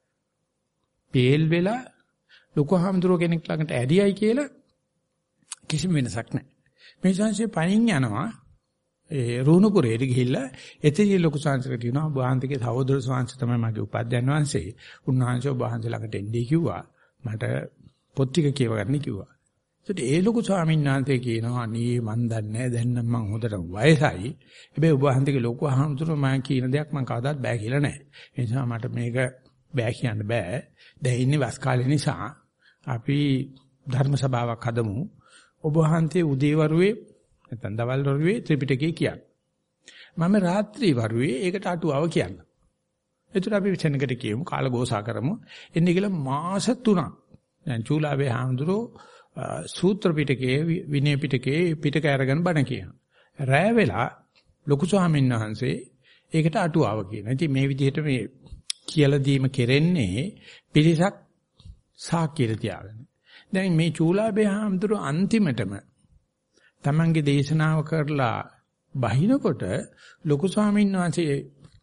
පේල් වෙලා ලොකු හාමුදුර කෙනෙක් ළඟට ඇරියයි කියලා කිසිම වෙනසක් නැහැ. මේ සංසේ පයින් යනවා ඒ රුහුණුපුරේට ගිහිල්ලා එතෙදී ලොකු සංසකට කියනවා වහන්සේගේ සහෝදර ස්වාමීන් තමයි මගේ උපාධ්‍යයන් වහන්සේ. උන්වහන්සේ වහන්සේ ළඟට එන්නේ කිව්වා. මට පොත් ටික කියව ගන්න කිව්වා. ඒත් ඒ ලොකු ස්වාමීන් වහන්සේ කියනවා අනේ මන් දන්නේ නැහැ දැන් නම් මං හොඳට වයසයි. හැබැයි ඔබ වහන්සේගේ ලොකු අහමුතුරු මම කියන දෙයක් මං කවදාවත් බෑ කියලා නැහැ. ඒ නිසා මට මේක බෑ කියන්න බෑ. දැන් ඉන්නේ වස් කාලේ නිසා අපි ධර්ම සභාවක් හදමු. ඔබ වහන්සේ උදේ වරුවේ නැත්නම් දවල් වරුවේ ත්‍රිපිටකය කියන්නේ. මම රාත්‍රී වරුවේ ඒකට අටුවාව කියන්න. ඒතර අපි විචනකට කියමු කාලഘോഷා කරමු. එන්නේ කියලා මාස 3ක් දැන් චූලාවේ හාමුදුරෝ සූත්‍ර පිටකයේ විනය පිටකයේ පිටක අරගෙන බණ කියනවා. රැය වෙලා ලොකු ස්වාමීන් වහන්සේ ඒකට අටුවාව කියනවා. ඉතින් මේ විදිහට මේ කියලා දීම කෙරෙන්නේ පිරිසක් සාක්කියට තියාගෙන. දැන් මේ චූලාවේ හාමුදුරෝ අන්තිමටම තමන්ගේ දේශනාව කරලා බහිනකොට ලොකු ස්වාමීන් වහන්සේ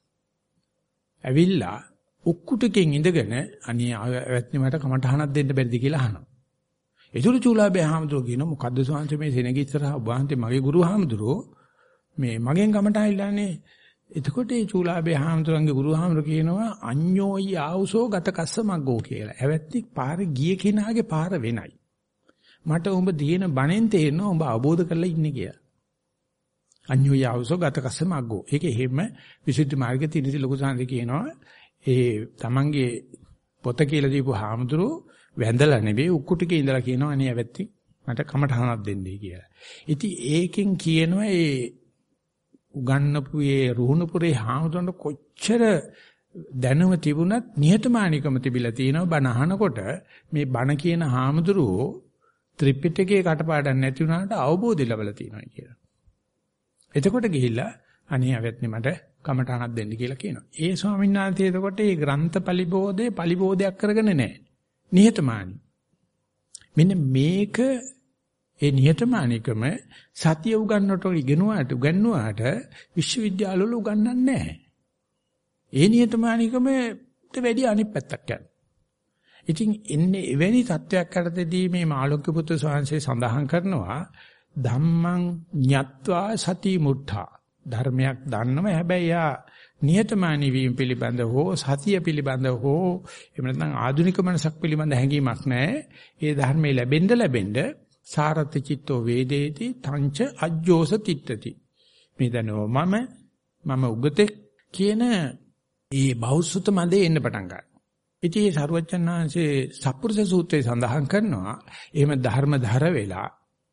ඇවිල්ලා උක්කුටකින් ඉඳගෙන අනේ ඇවැත්නි මට කමටහනක් දෙන්න බැරිද කියලා අහනවා. ඒතුළු චූලාබේ හාමුදුරුවෝ කියනවා මොකද්ද ස්වාමීන් මේ සෙනග ඉස්සරහා ඔබ වහන්සේ මගේ ගුරු හාමුදුරුවෝ මේ මගෙන් කමටහන් ඉල්ලන්නේ. එතකොට ඒ චූලාබේ හාමුදුරන්ගේ ගුරු හාමුදුරුවෝ කියනවා අඤ්ඤෝයි ආවුසෝ ගතකස්ස මග්ගෝ කියලා. ඇවැත්නි පාර ගිය කෙනාගේ පාර වෙනයි. මට උඹ දින බණෙන් තේරෙනවා උඹ අවබෝධ කරලා ඉන්නේ කියලා. අඤ්ඤෝයි ආවුසෝ ගතකස්ස මග්ගෝ. ඒක එහෙම විසුද්ධි මාර්ගයේ තියෙන ලොකු සාන්ති කියනවා ඒ තමන්ගේ පොත කියලා දීපු හාමුදුරුවෝ වැඳලා නෙවෙයි උක්කුටිකේ ඉඳලා කියනවා අනේ ඇවැත්ති මට කමටහනක් දෙන්නයි කියලා. ඉතින් ඒකෙන් කියනවා ඒ උගන්නපු ඒ රුහුණුපුරේ හාමුදුරන්ට කොච්චර දැනුම තිබුණත් නිහතමානීකම තිබිලා තියෙනවා බණ අහනකොට මේ බණ කියන හාමුදුරුවෝ ත්‍රිපිටකයේ කටපාඩම් නැති වුණාට අවබෝධය ලැබලා තියෙනවා කියලා. එතකොට ගිහිල්ලා අනේ අවැත්නි මට කමටහනක් දෙන්න කියලා කියනවා. ඒ ස්වාමීන් වහන්සේ එතකොට මේ ග්‍රන්ථ පලිබෝධයක් කරගෙන නැහැ. නිහතමානී. මෙන්න මේක ඒ නිහතමානීකම සතිය උගන්වුවාට විශ්වවිද්‍යාලවල උගන්වන්නේ නැහැ. ඒ නිහතමානීකමට වැඩි අනිත් පැත්තක් යනවා. ඉතින් එන්නේ එවැනි තත්වයක් යටතේදී මේ මාළුක්‍ය පුත්‍ර ස්වාමීන් සඳහන් කරනවා ධම්මං ඤත්වා සති මුත්තා ධර්මයක් දන්නව හැබැයි යා නිහතමානී වීම පිළිබඳ හෝ සතිය පිළිබඳ හෝ එහෙම නැත්නම් ආධුනික මනසක් පිළිබඳ හැඟීමක් නැහැ. ඒ ධර්මයේ ලැබෙන්න සාරත් චිත්තෝ වේදේති තංච අජ්ජෝස තිට්ඨති. මේ දනෝ මම උගතෙක් කියන ඒ බෞද්ධ මදේ එන්න පටන් ගන්නවා. ඉතින් මේ සරුවච්චන් වහන්සේ සප්පුරුෂ සූත්‍රයේ සඳහන් කරනවා එහෙම ධර්මධර වෙලා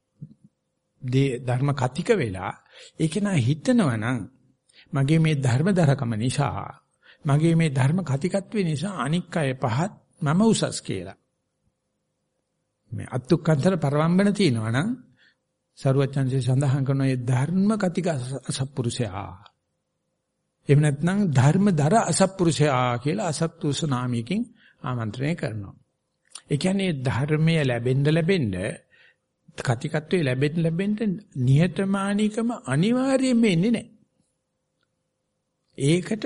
ධර්ම කතික වෙලා ඒක නා හිතනවා නම් මගේ මේ ධර්මධරකම නිසා මගේ මේ ධර්ම කතිකත්වේ නිසා අනික් අය පහත් මම උසස් කියලා මේ අත්ුක්කන්තර පරවම්බන තියනවා නම් සරුවච්චන්සේ සඳහන් කරන මේ ධර්ම කතික අසත්පුරුෂයා එහෙම නැත්නම් ධර්මදර අසත්පුරුෂයා කියලා අසත්පුරුෂ නාමයකින් ආමන්ත්‍රණය කරනවා. ඒ කියන්නේ ධර්මය ලැබෙන්න කතිකත්වයේ ලැබෙන්න නිහතමානීකම අනිවාර්යයෙන්ම එන්නේ නැහැ. ඒකට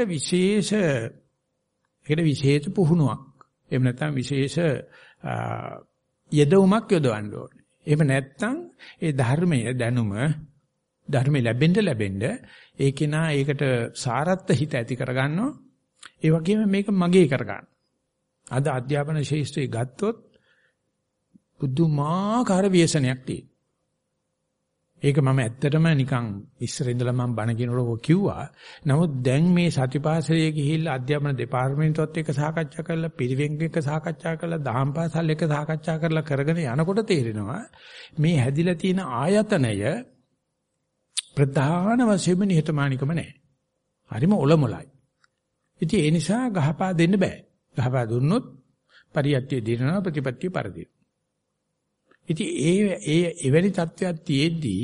විශේෂ පුහුණුවක්. එහෙම නැත්නම් විශේෂ යෙදවුමක් යොදවන්න ඕනේ. එහෙම නැත්නම් ඒ ධර්මයේ දැනුම ධර්මයේ ලැබෙන්න ඒකේ නා ඒකට සාරත්ව හිත ඇති කරගන්නවා. ඒ වගේම මේක මගේ කරගන්න. අද අධ්‍යාපන ශාස්ත්‍රයේ ගත්තොත් බුදුමාකාර ව්‍යසනයක් තියෙනවා. ඒක මම ඇත්තටම නිකන් ඉස්සර ඉඳලා මම බණ කියනකොට කිව්වා. නමුත් දැන් මේ සතිපාසලේ ගිහිල්ලා අධ්‍යාපන දෙපාර්තමේන්තුවත් එක්ක සාකච්ඡා කරලා පිරිවෙන් එක්ක සාකච්ඡා කරලා දහම් පාසල් එක්ක සාකච්ඡා කරලා කරගෙන යනකොට තේරෙනවා මේ හැදිලා තියෙන ආයතනය ප්‍රධාන වශයෙන්ම නිහතමානිකම නැහැ. හරිම ඔලොමලයි. ඉතින් ඒ නිසා ගහපා දෙන්න බෑ. ගහපා දුන්නොත් පරියත්‍ය දිනනවා ප්‍රතිපත්තිය පරදිනවා. ඉතින් ඒ එවැනි තත්ත්වයක් තියේදී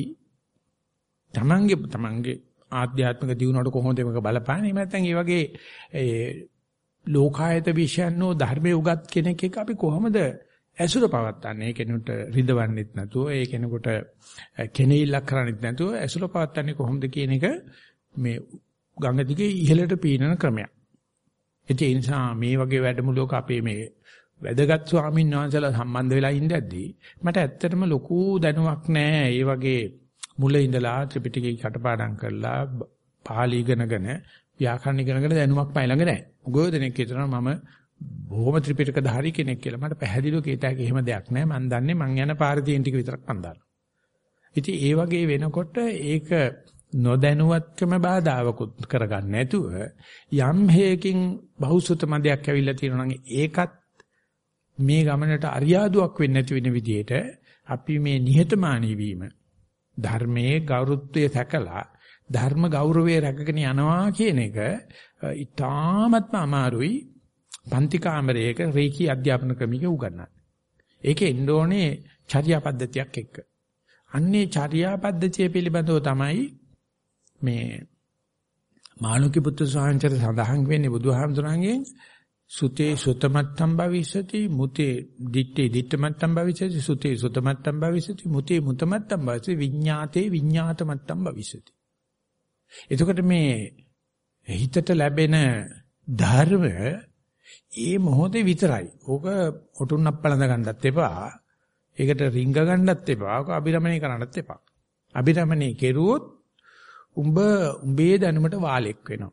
තමන්ගේ ආධ්‍යාත්මික දියුණුවට කොහොමද මේක බලපාන්නේ? එහෙම නැත්නම් ඒ වගේ ලෝකායත විශ්යන්ෝ ධර්මයේ උගත් කෙනෙක් එක්ක අපි කොහොමද ඇසුර පවත්න්නේ? ඒ කෙනෙකුට රිදවන්නෙත් නැතුව, ඒ කෙනෙකුට කෙනෙහිල්ලක් කරන්නෙත් නැතුව ඇසුර පවත්න්නේ කොහොමද කියන එක මේ ගඟ දිගේ ඉහළට පීනන ක්‍රමයක්. ඒ නිසා මේ වගේ වැඩමුළුවක අපේ මේ වැදගත් ස්වාමීන් වහන්සේලා සම්බන්ධ වෙලා ඉඳද්දී මට ඇත්තටම ලොකු දැනුමක් නැහැ. ඒ වගේ මුල ඉඳලා ත්‍රිපිටකේ කටපාඩම් කරලා පාලි ඉගෙනගෙන ව්‍යාකරණ ඉගෙනගෙන දැනුමක් මයි ළඟ නැහැ. උගෝ දෙනෙක් හිතනවා මම බොහොම ත්‍රිපිටකධාරී කෙනෙක් කියලා. මට පැහැදිලිව කීතයක එහෙම දෙයක් නැහැ. මම දන්නේ මං යන පාරේ තියෙන ටික විතරක් මං දන්නවා. ඉතින් ඒ වගේ වෙනකොට ඒක නොදැනුවත්කම බාධාවකුත් කරගන්න නැතුව යම් හේකින් බහුසුත මදයක් ඇවිල්ලා තියෙනවා නම් ඒකත් මේ ගමනට අරියාදුවක් වෙන්නේ නැති වෙන විදිහට අපි මේ නිහතමානී වීම ධර්මයේ ගෞරවත්වය සැකලා ධර්ම ගෞරවය රැකගෙන යනවා කියන එක ඉතාමත්ම අමාරුයි පන්ති කාමරයක රේකී අධ්‍යාපන ක්‍රමික උගන්වන්න. ඒකේ ඉන්න ඕනේ චර්යා පද්ධතියක් එක්ක. අන්නේ චර්යා පද්ධතිය පිළිබඳව තමයි මේ මාළුක්‍ය පුත්‍ර ස්වාමීන් සඳහන් වෙන්නේ බුදුහාමුදුරන්ගෙන් සුතේ සුතමත්තම් භවිෂති මුතේ දිත්තේ දිත්තමත්තම් භවිෂති සුතේ සුතමත්තම් භවිෂති මුතේ මුතමත්තම් භවිෂති විඤ්ඤාතේ විඤ්ඤාතමත්තම් භවිෂති. එතකොට මේ හිතට ලැබෙන ධර්ම ඒ මොහොතේ විතරයි. ඕක ඔටුන්නක් පළඳ ගන්නත් එපා. ඒකට රිංග ගන්නත් එපා. ඕක අභිරමණය කරන්නත් එපා. අභිරමණය කෙරුවොත් උඹේ දැනුමට වාලෙක් වෙනවා.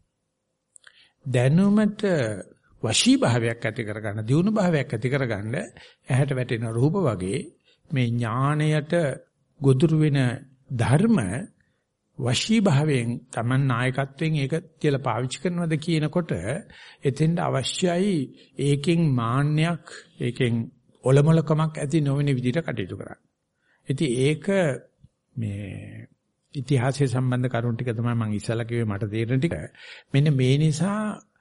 දැනුමට වශී භාවයක් ඇති කරගන්න, දියුණු භාවයක් ඇති කරගන්න ඇහැට වැටෙන රූප වගේ මේ ඥාණයට ගොදුරු වෙන ධර්ම වශී භාවයෙන් Taman නායකත්වයෙන් ඒක තියලා පාවිච්චි කරනවද කියනකොට එතෙන්ට අවශ්‍යයි ඒකෙන් මාන්නයක් ඒකෙන් ඔලොමලකමක් ඇති නොවන විදිහට කටයුතු කරන්න. ඉතින් ඒක මේ ඉතිහාසයේ සම්බන්ධ කරුණු ටික තමයි මම ඉස්සලා කිව්වේ මට තේරෙන ටික. මෙන්න මේ නිසා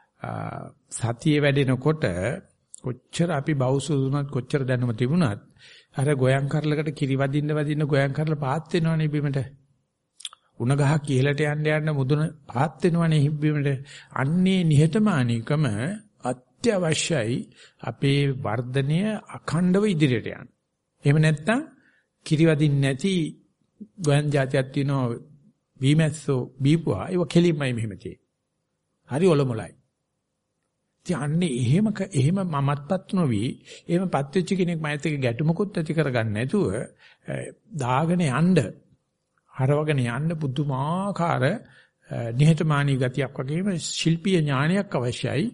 සතියේ වැඩෙනකොට කොච්චර අපි බෞසුදුනත් කොච්චර දැනුම තිබුණත් අර ගෝයන් කරලකට කිරි වදින්න ගෝයන් කරලා පාත් වෙනවනේ බිමට. උණ ගහ කියලට යන්න මුදුන පාත් වෙනවනේ හිබ්බීමට. අන්නේ නිහතමානීකම අත්‍යවශ්‍යයි අපේ වර්ධනය අඛණ්ඩව ඉදිරියට යන්න. එහෙම නැත්නම් කිරිවදින්න නැති ගෝයන් જાතියක් තියෙනවා වීමැස්සෝ බීපුවා ඒව කෙලින්මයි මෙහෙම තියෙන්නේ. හරි ඔලොමලයි. ඉතින් අන්නේ එහෙම මමත්පත් නොවි එහෙමපත් වෙච්ච කෙනෙක් මයිත් එක ගැටුමකුත් ඇති කරගන්න නැතුව දාගෙන යන්න හරවගෙන යන්න පුදුමාකාර නිහතමානී ගතියක් වගේම ශිල්පීය ඥානයක් අවශ්‍යයි.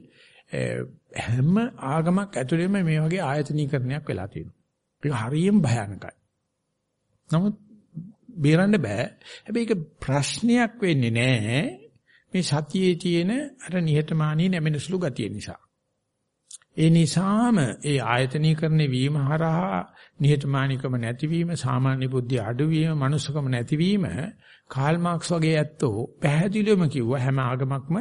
හැම ආගමක් ඇතුළේම මේ වගේ ආයතනීකරණයක් වෙලා තියෙනවා. ඒක හරියම භයානකයි. නමුත් බේරන්න බෑ. හැබැයි ඒක ප්‍රශ්නයක් වෙන්නේ නෑ. මේ සතියේ තියෙන අර නිහතමානී නැමෙනසුළු ගතිය නිසා. ඒ නිසාම ඒ ආයතනීකරණය වීම හරහා නිහතමානීකම නැතිවීම, සාමාන්‍ය බුද්ධිය අඩුවීම, මනුස්සකම නැතිවීම කාල් මාක්ස් වගේ ඇත්තෝ පැහැදිලිවම කිව්වා හැම ආගමක්ම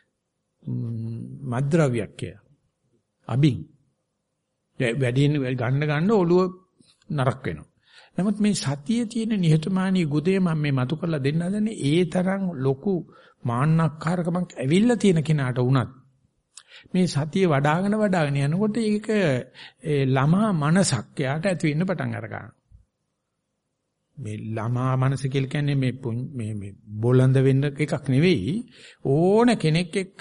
මද්ද්‍රව්‍යයක් කියලා. අබින්. වැඩියෙන් ගන්න ඔළුව නරක වෙනවා. නමුත් මේ සතියේ තියෙන නිහතමානී ගුදේ මම මේ මතු කරලා දෙන්න හදන්නේ ඒ තරම් ලොකු මාන්නක්කාරකමක් ඇවිල්ලා තියෙන කෙනාට වුණත් මේ සතිය වඩ아가න යනකොට ඒක ළමා මනසක් යාට ඇති වෙන්න පටන් අර ගන්නවා. මේ ළමා මනස කියලා කියන්නේ මේ බොළඳ වෙන්න එකක් නෙවෙයි ඕන කෙනෙක් එක්ක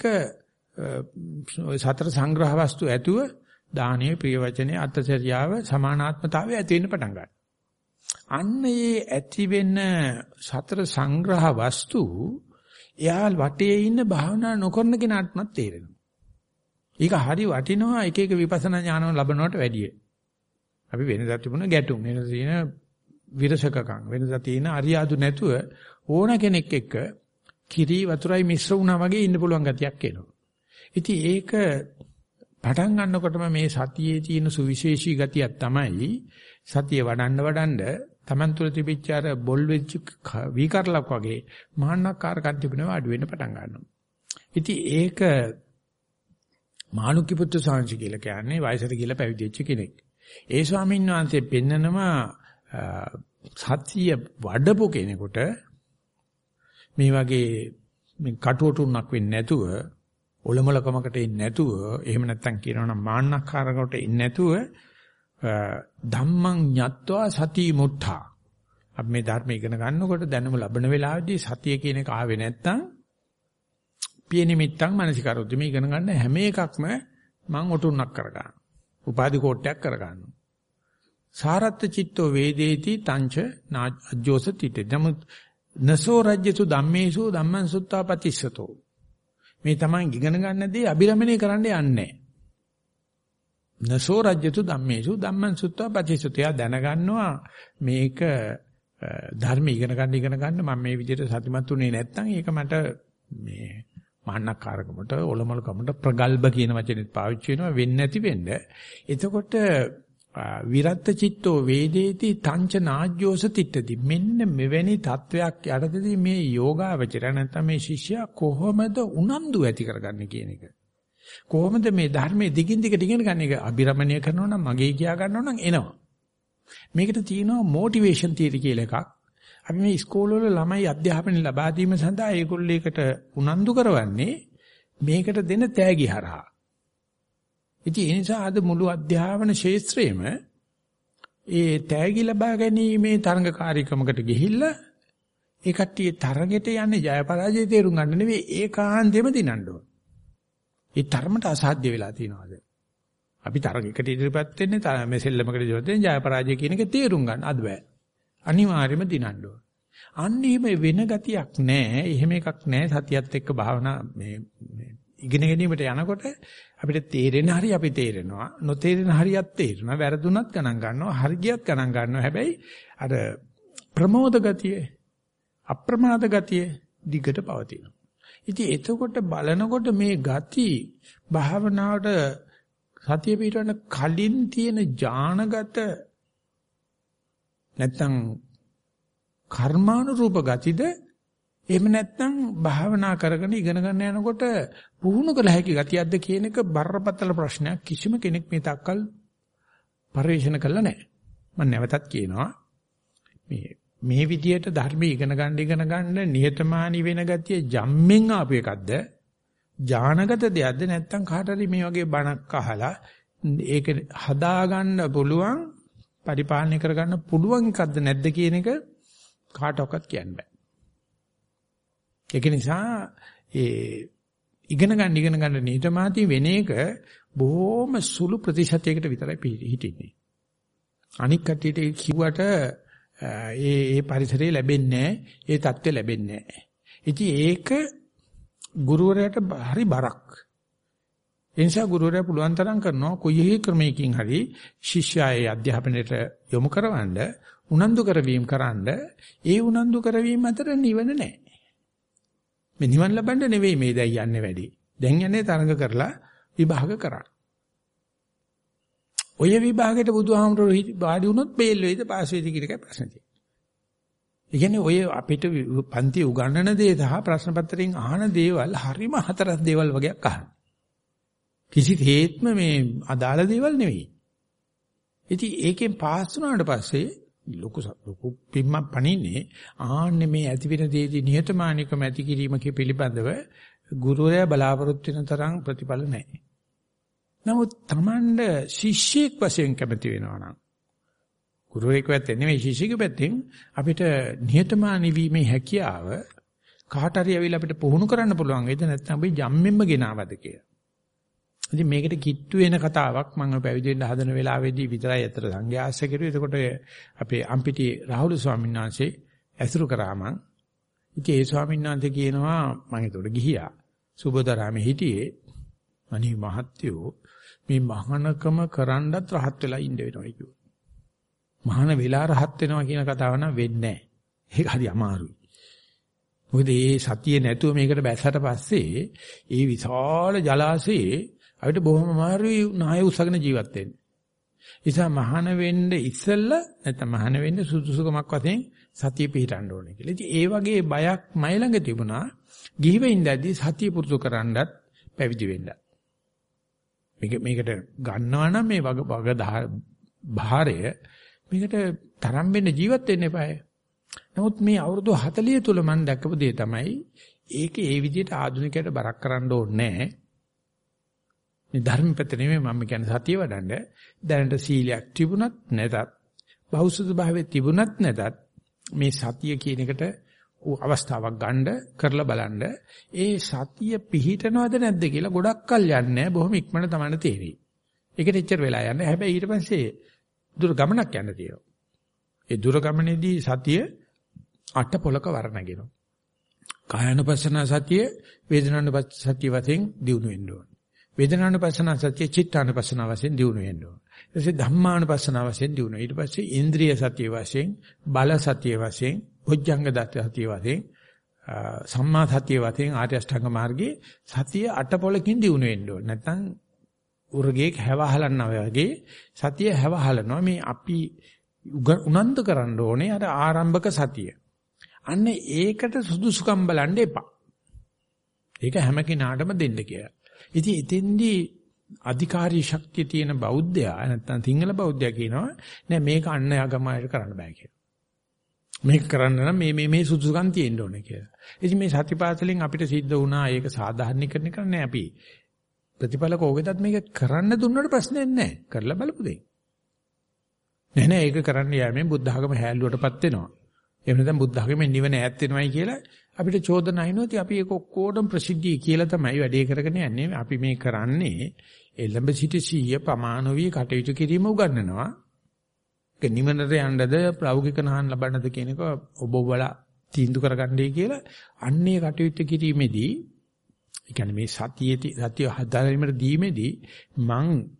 සතර සංග්‍රහ වස්තු ඇතුව දානීය ප්‍රිය වචනේ අත්චර්යාව සමානාත්මතාවය ඇති වෙන්න පටන් ගන්නවා. අන්න ඒ ඇති වෙන සතර සංග්‍රහ වස්තු එයා වටේ ඉන්න භාවනා නොකරන කෙනාටවත් තේරෙනවා. ඒක හරි වටිනවා එක එක විපස්සනා ඥානව ලැබනවට වැඩිය. අපි වෙනදා තිබුණ ගැටුම් වෙනදා තියෙන විරසකකම් වෙනදා තියෙන අරියාදු නැතුව ඕන කෙනෙක් එක්ක කිරි වතුරයි මිශ්‍ර වුණා වගේ ඉන්න පුළුවන් ගතියක් එනවා. ඉතින් ඒක පටන් ගන්නකොටම මේ සතියේ තියෙන සුවිශේෂී ගතියක් තමයි සතිය වඩන්න Taman තුල තිබිච්ච අර බොල් වෙච්ච වීකරලක් වගේ මහානක්කාරකම් තිබෙනවා අඩු වෙන්න පටන් ගන්නවා. ඉතින් ඒක මානුක්‍ය පුත්‍ර සාංශි කියලා කියන්නේ වයසට ගිහලා පැවිදි වෙච්ච කෙනෙක්. ඒ ස්වාමීන් වහන්සේ පෙන්නනවා සතිය වඩපු කෙනෙකුට මේ වගේ මේ කටුවටුන්නක් වෙන්නේ නැතුව ඔලොමලකමකට එන්නේ නැතුව එහෙම නැත්තම් කියනවනම් මාන්නක්කාරකට එන්නේ නැතුව ධම්මං ඤත්වා සති මුත්තා. අපි මේ ධර්ම ඉගෙන ගන්නකොට දැනුම ලැබෙන වෙලාවේදී සතිය කියන එක ආවේ නැත්තම් පියනිමිත්තන් මානසිකාරොත් මේ ඉගෙන ගන්න හැම එකක්ම මං ඔටුන්නක් කරගන්නවා. උපාධි කෝට්ටයක් කරගන්නවා. සාරත්ත චිත්තෝ වේදේති තංච අජ්ජෝස තිතේ. නමුත් නසෝ රජ්‍යසු ධම්මේසු ධම්මං සුත්තා පතිස්සතෝ. මේ තමයි ඉගෙන ගන්නදී අභිරමණය කරන්න යන්නේ. නසෝ රජ්‍යසු ධම්මේසු ධම්මං සුත්තා පතිස්සතෝ. යා දැනගන්නවා මේක ධර්ම ඉගෙන ගන්න මම මේ විදිහට සතිමත් උනේ නැත්නම් ඒක මට මේ මහානක්කාරකමට ඔලොමලකමට ප්‍රගල්භ කියන වචනේත් පාවිච්චි වෙනවා වෙන්නේ නැති වෙන්න. එතකොට විරත්ත චිත්තෝ වේදේති තංච නාජ්ජෝස තිට්ඨති. මෙන්න මෙවැනි තත්වයක් යටතේදී මේ යෝගාවචරය නැත්නම් මේ ශිෂ්‍යයා කොහොමද උනන්දු ඇති කරගන්නේ කියන එක. කොහොමද මේ ධර්මයේ දිගින් දිගට ඉගෙන ගන්න එක අභිරමණය කරනවා නම් මගේ කියා ගන්නවා නම් එනවා. මේකට තියෙනවා මොටිවේෂන් තියරි කියලා එකක්. අපි මේ ඉස්කෝලවල ළමයි අධ්‍යාපනය ලබා දීම සඳහා ඒගොල්ලේකට උනන්දු කරවන්නේ මේකට දෙන තෑගි හරහා. ඉතින් ඒ නිසා අද මුළු අධ්‍යාපන ශාස්ත්‍රයේම ඒ තෑගි ලබා ගැනීමේ තරඟකාරීකමකට ගිහිල්ලා ඒ කට්ටිය තරගෙට යන්නේ ජය පරාජය තේරුම් ගන්න නෙවෙයි ඒකාන්තෙම දිනන්න ඕන. ඒ තරමට අසාධ්‍ය වෙලා තියෙනවාද? අපි තරගයකට ඉදිරියපත් වෙන්නේ මේ සෙල්ලමකට ඉදිරියපත් වෙන්නේ ජය පරාජය කියන එක තේරුම් ගන්න අද බෑ. අනිවාර්යයෙන්ම දිනන්න ඕන. අන්න එහෙම වෙන ගතියක් නැහැ. එහෙම එකක් නැහැ. සතියත් එක්ක භාවනා මේ ඉගෙන ගැනීමට යනකොට අපිට තේරෙන හරිය අපි තේරෙනවා. නොතේරෙන හරියක් තේරෙනවා. වැරදුනත් ගණන් ගන්නවා. හරියට ගණන් ගන්නවා. හැබැයි අර ප්‍රමෝද ගතිය අප්‍රමාද ගතිය දිගට පවතිනවා. ඉතින් එතකොට බලනකොට මේ ගති භාවනාවට සතිය පිටවන කලින් තියෙන ඥානගත නැත්තම් කර්මානුරූප ගතිද එහෙම නැත්තම් භාවනා කරගෙන ඉගෙන ගන්න යනකොට පුහුණු කළ හැකි ගතියක්ද කියන එක බරපතල ප්‍රශ්නයක්. කිසිම කෙනෙක් මේ තාක්කල් පරිශන කළා නැහැ. මම නැවතත් කියනවා මේ විදියට ධර්ම ඉගෙන ගන්න නිහතමානී වෙන ගතිය ජම්මෙන් ආපු එකක්ද ඥානගත දෙයක්ද නැත්තම් කාට හරි මේ වගේ බණක් අහලා ඒක හදාගන්න පුළුවන් පරිපාලනය කරගන්න පුළුවන් එකක්ද නැද්ද කියන එක කාටවත් කියන්න බෑ. ඒක නිසා ඉගෙන ගන්න නිහතමානී වෙන එක බොහොම සුළු ප්‍රතිශතයකට විතරයි හිටින්නේ. අනික් කටියට කිව්වට ඒ පරිසරය ලැබෙන්නේ නැහැ, ඒ தත්ත්වය ලැබෙන්නේ නැහැ. ඉතින් ඒක ගුරුවරයාට හරි බරක්. ඒ නිසා ගුරුවරයා පුළුවන් තරම් කරනවා කොයි ක්‍රමයකින් හරි ශිෂ්‍යයාගේ අධ්‍යාපනයට යොමු කරවන්න උනන්දු කරවීම කරන්න. ඒ උනන්දු කරවීම අතර නිවන නැහැ. මේ නිවන් ලබන්න නෙවෙයි මේ දැන් යන්නේ වැඩි. දැන් යන්නේ තරඟ කරලා විභාග කරා. ඔය විභාගයට බුදුහාමුදුරුවෝ වාඩි වුණොත් බේල් වෙයිද පාස් වෙයිද කියන එකයි ප්‍රශ්නේ තියෙන්නේ. ඒ කියන්නේ ඔය අපිට පන්ති උගන්වන දේ සහ ප්‍රශ්න පත්‍රයෙන් අහන දේවල් හරිම හතරස් දේවල් වගේක් අහන. කිසි හේත්ම මේ අදාළ දේවල් නෙවෙයි. ඉතින් ඒකෙන් පාස් වුණාට පස්සේ ලොකු පිම්මක් පණින්නේ ආන්නේ මේ ඇති වෙන දේදී නිහතමානීකම ඇති කිරීම පිළිබඳව ගුරුවරයා බලාපොරොත්තු වෙන තරම් ප්‍රතිඵල නැහැ. නමුත් Tamand ශිෂ්‍යෙක් වශයෙන් කැමති වෙනවා නම් ගුරුවරයෙක් පැත්තෙන් නෙමෙයි ශිෂ්‍යෙක් පැත්තෙන් අපිට නිහතමානී වීමේ හැකියාව කාට හරි ඇවිල්ලා අපිට පුහුණු කරන්න පුළුවන් වේද නැත්නම් අපි ජම්මෙන්ම ගෙනාවද කියලා. ඉතින් මේකට කිට්ටු වෙන කතාවක් මම පැවිදි වෙන්න හදන වෙලාවේදී විතරයි අතර සංඝයාස කෙරුවේ. එතකොට අපේ අම්පිටි රාහුල ස්වාමීන් වහන්සේ ඇසුරු කරා මං. ඉතින් ඒ ස්වාමීන් වහන්සේ කියනවා මම ඒතකොට ගිහියා. සුබෝධාරාමේ හිටියේ. අනේ මහත්තයෝ මේ මහානකම කරන්නත් රහත් වෙලා ඉන්න වෙනවා කිව්වා. මහාන වෙලා රහත් වෙනවා කියන කතාව නම් වෙන්නේ නැහැ. ඒක හරි අමාරුයි. මොකද මේ සතියේ නැතුව මේකට බැස්සට පස්සේ ඒ විශාල ජලාශයේ අපිට බොහොම අමාරුයි නාය උසගෙන ජීවත් වෙන්න. නිසා මහාන වෙන්න ඉස්සෙල්ලා නැත්නම් මහාන වෙන්න සුදුසුකමක් වශයෙන් සතිය පිහිටන්න ඕනේ කියලා. ඉතින් ඒ වගේ බයක් මයි ළඟ තිබුණා. ගිහිව ඉඳද්දී සතිය පුරුදු කරන්නත් පැවිදි වෙන්නත්. මේකට ගන්නවා නම් මේ වග භාරය මේකට තරම් වෙන්න ජීවත් වෙන්න එපාය. නමුත් මේ අවුරුදු 40 තුල මම දැක්කපු දේ තමයි ඒක ඒ විදිහට ආධුනිකයට බරක් කරන්න ඕනේ නැහැ. මේ ධර්මපත නෙමෙයි මම කියන්නේ සතිය වඩන්න. දැනට සීලයක් තිබුණත් නැතත් බෞද්ධ භාවයේ තිබුණත් නැතත් මේ සතිය කියන එකට අවස්ථාවක් ගන්න කරලා බලන්න. ඒ සතිය පිහිටනවද නැද්ද කියලා ගොඩක් කල් යන්නේ බොහොම ඉක්මනට තමයි තේරෙන්නේ. ඒකට එච්චර වෙලා යන්නේ. හැබැයි ඊට පස්සේ දුර ගමනක් යන්න තියෙනවා. ඒ දුර ගමනේදී සතිය අට පොලක වර්ණගෙනවා. කායानुපස්සන සතිය වේදනානුපස්සන සතිය වශයෙන් දියුණු වෙන්න ඕන. වේදනානුපස්සන සතිය චිත්තානුපස්සන වශයෙන් දියුණු වෙන්න ඕන. ඊට පස්සේ ධම්මානුපස්සන වශයෙන් දියුණු. ඊට පස්සේ ඉන්ද්‍රිය සතිය වශයෙන් බල සතිය වශයෙන් භුජංග දත්ත සතිය වශයෙන් සම්මා සතිය වශයෙන් ආර්ය අෂ්ටාංග මාර්ගයේ සතිය අට පොලකින් දියුණු වෙන්න ඕන. නැත්නම් උරගේ හැවහලනවා වගේ සතිය හැවහලනවා. මේ අපි උනන්දු කරන්න ඕනේ අර ආරම්භක සතිය. අන්න ඒකට සුදුසුකම් බලන්න එපා. ඒක හැම කෙනාටම දෙන්න කියලා. ඉතින් එතෙන්දී අධිකාරී ශක්තිය තියෙන බෞද්ධයා නැත්නම් සිංහල බෞද්ධයා කියනවා නෑ මේක අන්න යගමයට කරන්න බෑ කියලා. මේක කරන්න නම් මේ සුදුසුකම් තියෙන්න ඕනේ කියලා. ඉතින් මේ සතිපාසලෙන් අපිට සිද්ධ වුණා ඒක සාධාරණීකරණය කරන්නේ අපි ප්‍රතිඵල කෝගෙදත් මේක කරන්න දුන්නට ප්‍රශ්නයක් නෑ. කරලා බලපු දෙයි. නෑ ඒක කරන්න යෑමෙන් බුද්ධ ධර්ම හැල්ලුවටපත් වෙනවා. එහෙම නැත්නම් බුද්ධ ධර්මයෙන් නිවන ඈත් වෙනවයි කියලා අපිට චෝදනා හිනොත් අපි ඒක ඔක්කොටම ප්‍රසිද්ධිය කියලා තමයි වැඩේ කරගෙන යන්නේ. අපි මේ කරන්නේ එළඹ සිටි සීය ප්‍රමාණවී කටයුතු කිරීම උගන්වනවා. ඒක නිවනට යන්නද ප්‍රෞගික නාහන් ලබන්නද කියන එක ඔබ ඔබලා තීන්දුව කරගන්නයි කියලා අන්නේ කටයුතු කිරීමේදී ඒ කියන්නේ මේ සතිය හදාගැනීමට දීමේදී මං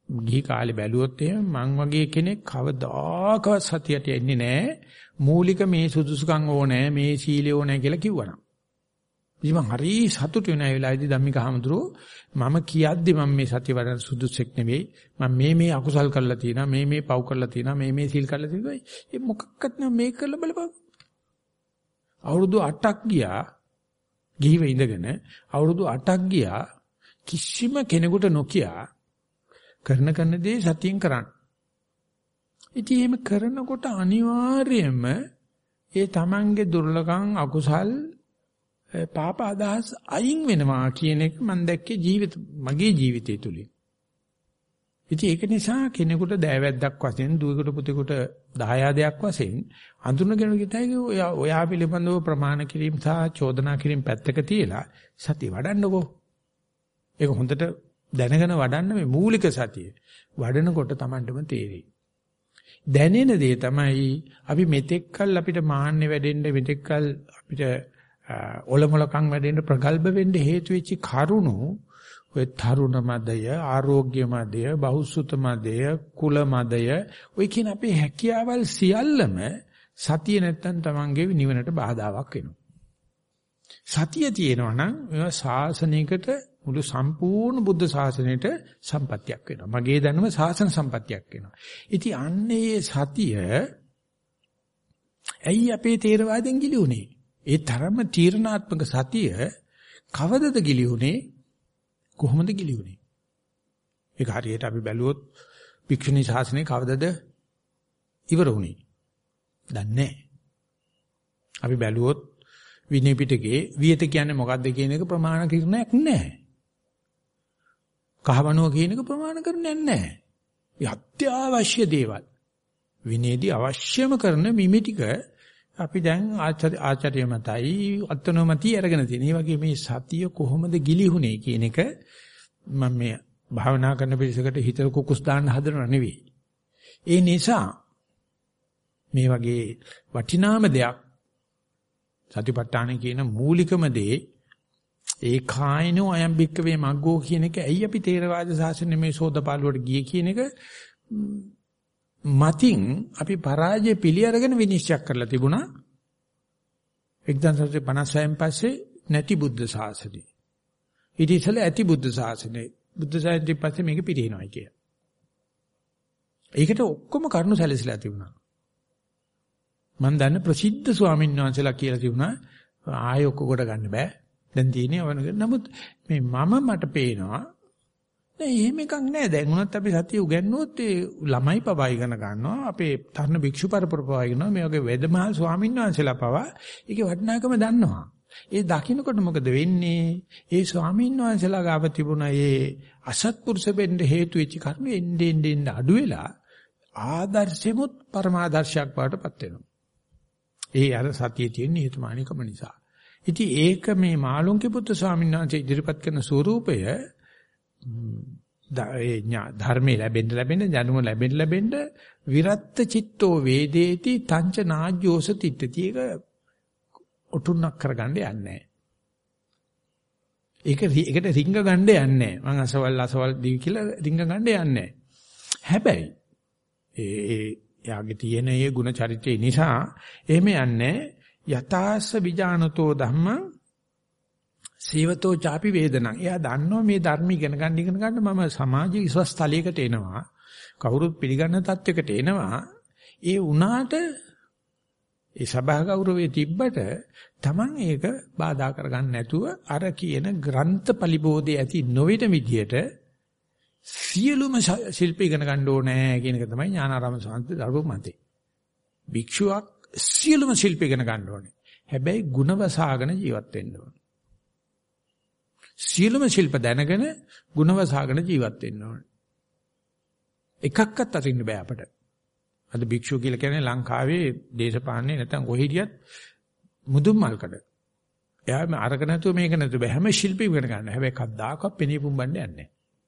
ගිහි කාලේ බැලුවොත් එහෙම මං වගේ කෙනෙක් කවදාකවත් සතියට එන්නේ නැහැ. මූලික මේ සුදුසුකම් ඕනේ, මේ සීලය ඕනේ කියලා කිව්වනම්. ඉතින් මං හරි සතුටු වෙන ඒ වෙලාවේදී ධම්මික හාමුදුරුවෝ මම කියද්දි මම මේ සතිය වඩන සුදුසෙක් නෙවෙයි. මම මේ අකුසල් කරලා තියෙනවා, මේ පව් කරලා තියෙනවා, මේ සීල් කරලා තියෙනවා. ඒ මොකක්වත් නෑ මේක කරලා බලපන්. අවුරුදු 8ක් ගියා ගිහිව ඉඳගෙන අවුරුදු 8ක් ගියා කිසිම කෙනෙකුට නොකියා කරන දේ සතියෙන් කරන්න. ඉතින් එහෙම කරනකොට අනිවාර්යයෙන්ම ඒ තමන්ගේ දුර්ලභං අකුසල් පාප අදහස් අයින් වෙනවා කියන එක මම දැක්කේ මගේ ජීවිතය තුලින්. ඉතින් ඒක නිසා කෙනෙකුට දෑවැද්දක් වශයෙන් දුවකට පුතේකට දායාදයක් වශයෙන් අඳුනගෙන ගිතයි ඔයා පිළිබඳව ප්‍රමාණ කිරීම සහ චෝදනා කිරීම පැත්තක තියලා සතිය වඩන්නකෝ. ඒක හොඳට දැනගෙන වඩන්න මේ මූලික සතිය. වඩනකොට Tamanටම තේරෙයි. දැනෙන දේ තමයි අපි මෙතෙක්කල් අපිට මාන්නේ වැඩෙන්න මෙතෙක්කල් අපිට ඔලොමලකම් වැඩෙන්න ප්‍රගල්භ වෙන්න හේතු වෙච්ච කරුණු ඔය තරුණ මදය, ආරෝග්‍ය මදය, බහුසුත මදය, කුල මදය, ඔය කියන අපේ හැකියාවල් සියල්ලම සතිය නැත්තම් Tamanගේ නිවනට බාධාවක් වෙනවා. සතිය තියෙනවා නම් ඒවා ශාසනයකට මුළු සම්පූර්ණ බුද්ධ ශාසනයට සම්පත්තියක් වෙනවා. මගේ දැනුම ශාසන සම්පත්තියක් වෙනවා. ඉතින් අන්නේ සතිය ඇයි අපේ තේරවාදෙන් ගිලිුනේ? ඒ තරම තීරණාත්මක සතිය කවදද ගිලිුනේ? කොහොමද ගිලිුනේ? ඒක හරියට අපි බැලුවොත් භික්ෂුණී ශාසනය කවදද ඉවර වුනේ? දන්නේ නැහැ. අපි බැලුවොත් විනය පිටකේ වියත කියන්නේ මොකද්ද කියන එක ප්‍රමාණ කිරීමක් නැහැ. කහවණුව කියන එක ප්‍රමාණ කරන්නේ නැහැ. ඒ අත්‍යවශ්‍ය දේවල්. විනයදී අවශ්‍යම කරන මිමි ටික අපි දැන් ආචාර්ය මතයි අත්නෝමති අරගෙන තියෙන. මේ වගේ මේ සතිය කොහොමද ගිලිහුනේ කියන එක මම මේ භාවනා කරන පිළිසකට හිතර කුකුස් දාන්න හදනව නෙවෙයි. ඒ නිසා මේ වගේ වටිනාම දෙයක් සතිපට්ඨාන කියන මූලිකම දේ ඒකායනෝ අයම් බික්කවේ මග්ගෝ කියන එක ඇයි අපි තේරවාද ශාසනය මේ සෝදපාලුවට ගියේ කියන එක මතින් අපි පරාජය පිළි අරගෙන විනිශ්චය කරලා තිබුණා 1956න් පස්සේ නැති බුද්ධ ශාසනය. ඊට ඉස්සෙල්ලා ඇති බුද්ධ ශාසනය. බුද්ධ ශාසනයෙන් පස්සේ මේක පිරිනවයි කිය. ඒකට ඔක්කොම කරුණු සැලසিলা තිබුණා. මම දන්න ප්‍රසිද්ධ ස්වාමීන් වහන්සේලා කියලා තිබුණා ආයෙ ඔක්කො කොට ගන්න බෑ. දැන් තියෙන්නේ වන. නමුත් මේ මට පේනවා නෑ එහෙම එකක් නෑ. දැන් උනත් අපි සතිය උගන්වුවොත් ඒ ළමයි පවා ඉගෙන ගන්නවා. අපේ තරුණ භික්ෂු පරපුර පවා ඉගෙනවා. මේ වගේ වෙදමහල් ස්වාමීන් වහන්සේලා පවා ඒකේ වටිනාකම දන්නවා. ඒ දකින්නකොට මොකද වෙන්නේ? ඒ ස්වාමීන් වහන්සේලා ගාව තිබුණ ඒ අසත්පුරුෂ වෙන්න හේතු වෙච්ච කරුණු එන්නේ අඩු වෙලා ආදර්ශෙමුත් පරමාදර්ශයක් බවටපත් වෙනවා. ඒ අර සතියේ තියෙන හේතුමානිකම නිසා. ඉතින් ඒක මේ මාළුන්ගේ පුත්‍ර ස්වාමීන් වහන්සේ ඉදිරිපත් කරන ස්වරූපය ධර්මයේ ලැබෙන්න ජනුම ලැබෙන්න විරත්ත චිත්තෝ වේදේති තංච නාජ්ජෝස තිට්ඨති. ඒක ඔටුන්නක් කරගන්න යන්නේ නැහැ. ඒකට රිංග ගන්න යන්නේ නැහැ. මං අසවල් දී කියලා රිංග ගන්න යන්නේ නැහැ. හැබැයි යාගේ තියෙන ඒ ගුණ චරිතය නිසා එහෙම යන්නේ යතාස්ස විජානතෝ ධම්මං සීවතෝ ചാපි වේදනං. එයා දන්නවා මේ ධර්ම ඉගෙන ගන්න මම සමාජීය විශ්වාස තලයකට එනවා. කවුරුත් පිළිගන්න තත්යකට එනවා. ඒ වුණාට ඒ සභා ගෞරවයේ තිබ්බට Taman ඒක බාධා කරගන්න නැතුව අර කියන ග්‍රන්ථ පරිබෝධය ඇති නොවන විදියට සියලුම ශිල්ප ඉගෙන ගන්න ඕනේ කියන එක තමයි ඥානාරාම සාන්ති දරුවෝ මතේ. භික්ෂුවක් සියලුම ශිල්ප ඉගෙන ගන්න ඕනේ. හැබැයි ಗುಣවසාගෙන ජීවත් වෙන්න ඕනේ. සියලුම ශිල්ප දැනගෙන ಗುಣවසාගෙන ජීවත් වෙන්න ඕනේ. එකක්වත් අරින්න බෑ අපට. අද භික්ෂුව කියලා කියන්නේ ලංකාවේ දේශපාලනේ නැත්නම් කොහෙදියත් මුදුන් මල්කඩ. එයා අරක නැතුව මේක නැතුව හැම ශිල්පෙ ඉගෙන ගන්න. හැබැයි කද්දාකවත් පෙනී පුම්බන්නේ නැහැ.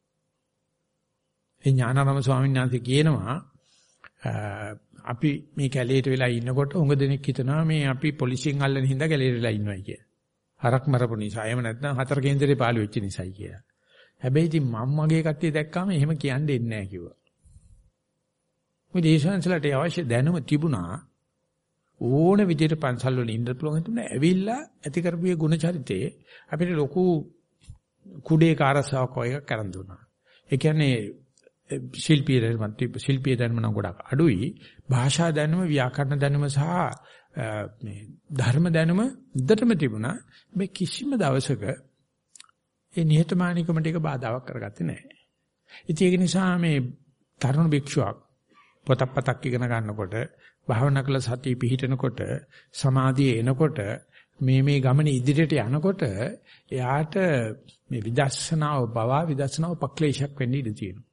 ඒ ඥානාරාම ස්වාමීන් වහන්සේ කියනවා අපි මේ කැලේට වෙලා ඉන්නකොට උඟ දෙනෙක් හිතනවා මේ අපි පොලිසියෙන් අල්ලන හින්දා කැලේට වෙලා ඉන්නවයි කියලා. හරක් මරපු නිසා එහෙම නැත්නම් හතර කේන්දරේ පාළු වෙච්ච නිසායි කියලා. හැබැයි ඉතින් මම මගේ කට්ටිය දැක්කාම එහෙම කියන්න දෙන්නේ නැහැ කිව්වා. මේ දේශාංශලට අවශ්‍ය දැනුම තිබුණා. ඕන විදිහට පන්සල් වල ඉන්න පුළුවන් තුන ඇවිල්ලා ඇති කරපුවේ ගුණ චරිතේ අපිට ලොකු කුඩේ කාරසාවක් වගේ කරන් දුන්නා. ඒ කියන්නේ ශිල්පීය දැනුම නම් ගොඩක් අඩුයි. භාෂා දැනුම, ව්‍යාකරණ දැනුම සහ මේ ධර්ම දැනුම උඩටම තිබුණා. මේ කිසිම දවසක ඒ නිහතමානීකමට එක බාධාවක් කරගත්තේ නැහැ. ඉතින් ඒක නිසා මේ තරුණ භික්ෂුවක් පොතක් ඉගෙන ගන්නකොට, භාවනා කළ සතිය පිහිටනකොට, සමාධිය එනකොට, මේ ගමනේ ඉදිරියට යනකොට එයාට මේ විදර්ශනාව විදර්ශනාව උපක්ලේශයක් වෙන්න ඉඩ තියෙනවා.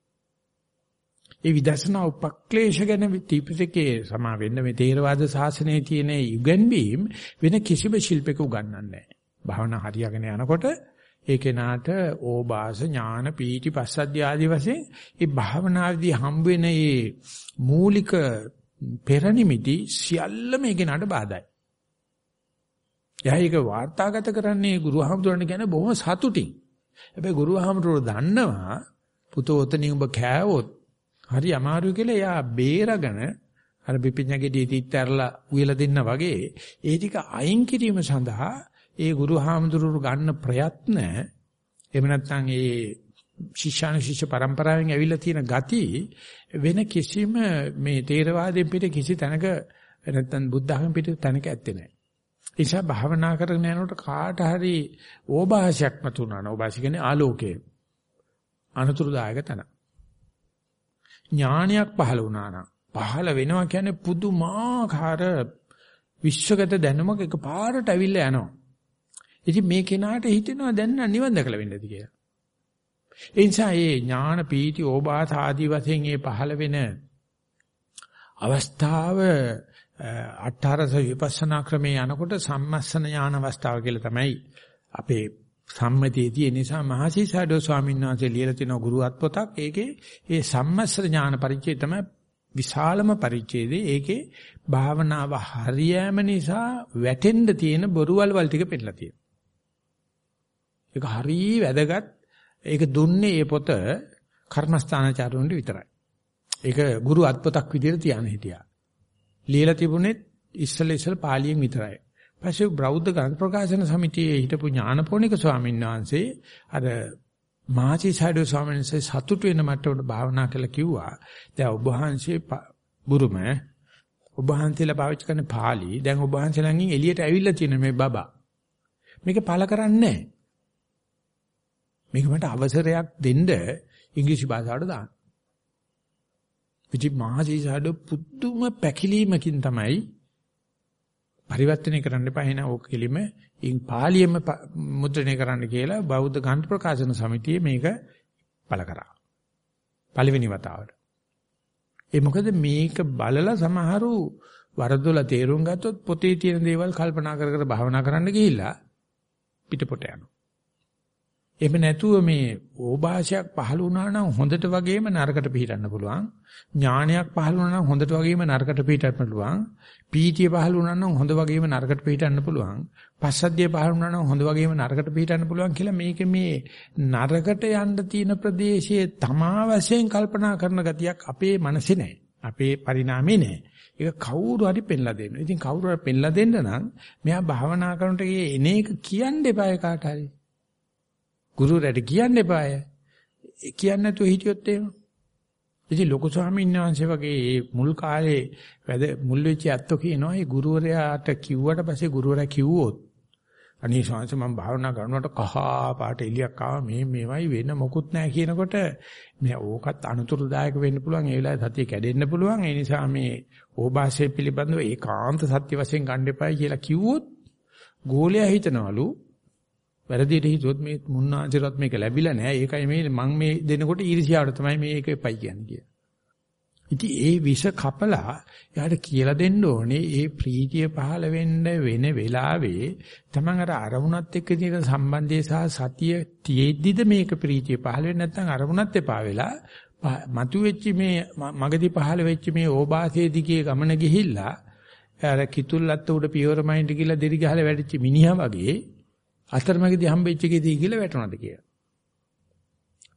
ඒ විදර්ශනා උපක්ලේශ ගැන ත්‍රිපිටකයේ සමා වෙන්න මේ තේරවාද ශාසනයේ තියෙන යුගන්වීම වෙන කිසිම ශිල්පයක උගන්වන්නේ නැහැ. භාවනා හරියගෙන යනකොට ඒ කෙනාට ඕබාස ඥාන පීටි පස්සද්ධිය ආදී වශයෙන් මේ භාවනාවේදී හම්බ වෙන මේ මූලික පෙරනිමිති සියල්ලම ඒ කෙනාට බාධායි. එයා ඒක වාර්තාගත කරන්නේ ගුරුහාමුදුරන් කියන බොහොම සතුටින්. හැබැයි ගුරුහාමුදුරුවෝ දන්නවා පුතෝ ඔතනින් ඔබ කෑවොත් හරි අමාරුයි කියලා එයා බේරගෙන අර පිපිඤ්ඤගේ දීතිත්තරලා උයලා දෙන්න වගේ ඒ ටික අයින් කිරීම සඳහා ඒ ගුරුහාමුදුරුවෝ ගන්න ප්‍රයත්න එහෙම නැත්නම් ඒ ශිෂ්‍ය පරම්පරාවෙන් ඇවිල්ලා තියෙන ගති වෙන කිසිම මේ තේරවාදයෙන් පිට කිසි තැනක නැත්නම් බුද්ධ ධර්ම පිට තැනක ඇත්තේ නැහැ. ඒ නිසා භාවනා කරගෙන යනකොට කාට හරි ඕභාෂයක් මතුනන ඕභාෂ කියන්නේ ආලෝකය අනතුරුදායක තැන. ඥානයක් පහළ වුණා නම් පහළ වෙනවා කියන්නේ පුදුමාකාර විශ්වගත දැනුමක් එකපාරට ඇවිල්ලා යනවා. ඉතින් මේ කෙනාට හිතෙනවා දැන් නිවන් දැකලා වෙන්නද කියලා. ඒ නිසා මේ ඥාන පීටි ඕබාස ආදී වශයෙන් මේ පහළ වෙන අවස්ථාව අට්ඨාරස විපස්සනා ක්‍රමයේ යනකොට සම්මස්සන ඥාන අවස්ථාව කියලා තමයි අපේ සම්මතියේ තියෙන නිසා මහසිසඩෝ ස්වාමීන් වහන්සේ ලියලා තියෙන ගුරුවත් පොතක්. ඒකේ ඒ සම්මස්සන ඥාන පරිච්ඡේදය තමයි විශාලම පරිච්ඡේදය. ඒකේ භාවනාව හරියෑම නිසා වැටෙන්න තියෙන බොරුවල් වල ටික පෙන්නලා තියෙනවා. ඒක හරිය වැදගත්. ඒක දුන්නේ මේ පොත කර්මස්ථානාචාර්යවරුන්ට විතරයි. ඒක ගුරු අත්පොතක් විදිහට තියන හිටියා. ලියලා තිබුණේ ඉස්සල පාලියෙන් විතරයි. පස්සේ බෞද්ධ ග්‍රන්ථ ප්‍රකාශන සමිතියේ හිටපු ඥානපෝනික ස්වාමීන් වහන්සේ අර මහසිසඩෝ ස්වාමීන් වහන්සේ සතුටු වෙන මට්ටමට භාවනා කළා කිව්වා. දැන් ඔබ වහන්සේ බුරුම ඔබ වහන්සේලා පාවිච්චි කරන පාලි දැන් ඔබ වහන්සේලාගෙන් එළියට ඇවිල්ලා තියෙන මේ බබා. මේක පළ කරන්නේ නැහැ. මේක මට අවසරයක් දෙන්න ඉංග්‍රීසි භාෂාවට දාන්න. විචි මහසිසඩෝ පුදුම පැකිලීමකින් තමයි පරිවර්තනය කරන්න එපා එන ඕක කෙලිම පාලියෙම මුද්‍රණය කරන්න කියලා බෞද්ධ ග්‍රන්ථ ප්‍රකාශන සමිතියේ මේක පළ කරා. පළවෙනි වතාවට. ඒ මොකද මේක බලලා සමහරු වරදොල තේරුම් ගත්තොත් පොතේ තියෙන දේවල් කල්පනා කර කර භාවනා කරන්න ගිහිල්ලා පිටපොට යනවා. එහෙම නැතුව මේ ඕභාෂයක් පහළ වුණා නම් හොඳට වගේම නරකට පිටින්න පුළුවන්. ඥානයක් පහළ වුණා නම් හොඳට වගේම නරකට පිටින්න පුළුවන්. පීතිය පහළ වුණා නම් හොඳ වගේම නරකට පිටින්න පුළුවන්. පස්සද්ධිය පහළ වුණා නම් හොඳ වගේම නරකට පිටින්න පුළුවන් කියලා මේක මේ නරකට යන්න තියෙන ප්‍රදේශයේ තමා වශයෙන් කල්පනා කරන ගතියක් අපේ මනසේ නැහැ. අපේ පරිණාමේ නැහැ. ඒක කවුරු හරි පෙන්ලා දෙන්න. ඉතින් කවුරු හරි පෙන්ලා දෙන්න නම් මෙයා භාවනා කරනට එන එක කියන්න එපා කාට හරි. ගුරුවරයාට කියන්න එපාය. කියන්නේ නැතුව හිටියොත් එහෙම. ඉතින් ලොකු ස්වාමීන් වහන්සේ වගේ මුල් කාලේ මුල් වෙච්ච ඇත්තෝ කියනවා මේ ගුරුවරයාට කිව්වට පස්සේ ගුරුවරයා කිව්වොත් අනේ ශාන්ස මම භාවනා කරනකොට කහා පාට එලියක් ආවා මේවයි වෙන මොකුත් නැහැ කියනකොට මේ ඕකත් අනුතුරුදායක වෙන්න පුළුවන් ඒ වෙලාවේ සතිය කැඩෙන්න පුළුවන් ඒ නිසා මේ ඕභාෂය පිළිබඳව ඒකාන්ත සත්‍ය වශයෙන් ගන්න එපායි කියලා කිව්වොත් ගෝලයා හිතනවලු වැරදියට හිතුවොත් මේ මුන්නාන්සේවත් මේක ලැබිලා නැහැ. ඒකයි මේ මම මේ දෙනකොට ඊර්ෂ්‍යාවට තමයි මේක එපයි කියන්නේ කියලා. ඉතින් ඒ විෂ කපලා යාට කියලා දෙන්න ඕනේ ඒ ප්‍රීතිය පහළ වෙන්න වෙන වෙලාවේ තමන් අර අරමුණත් එක්ක තියෙන සම්බන්ධය සහ සතිය තියෙද්දිද මේක ප්‍රීතිය පහළ වෙන්නේ නැත්නම් අරමුණත් එපා වෙලා මතුවෙච්ච මේ මගදී පහළ වෙච්ච මේ ඕබාසයේ දිගේ ගමන ගිහිල්ලා අර කිතුල්ලත් උඩ පියවර මයින්ඩ් කියලා දෙරි ගහලා වැටිච්ච මිනිහා වගේ අතරමැදි හම්බෙච්ච එකේදී කියලා වැටුණාද කියලා.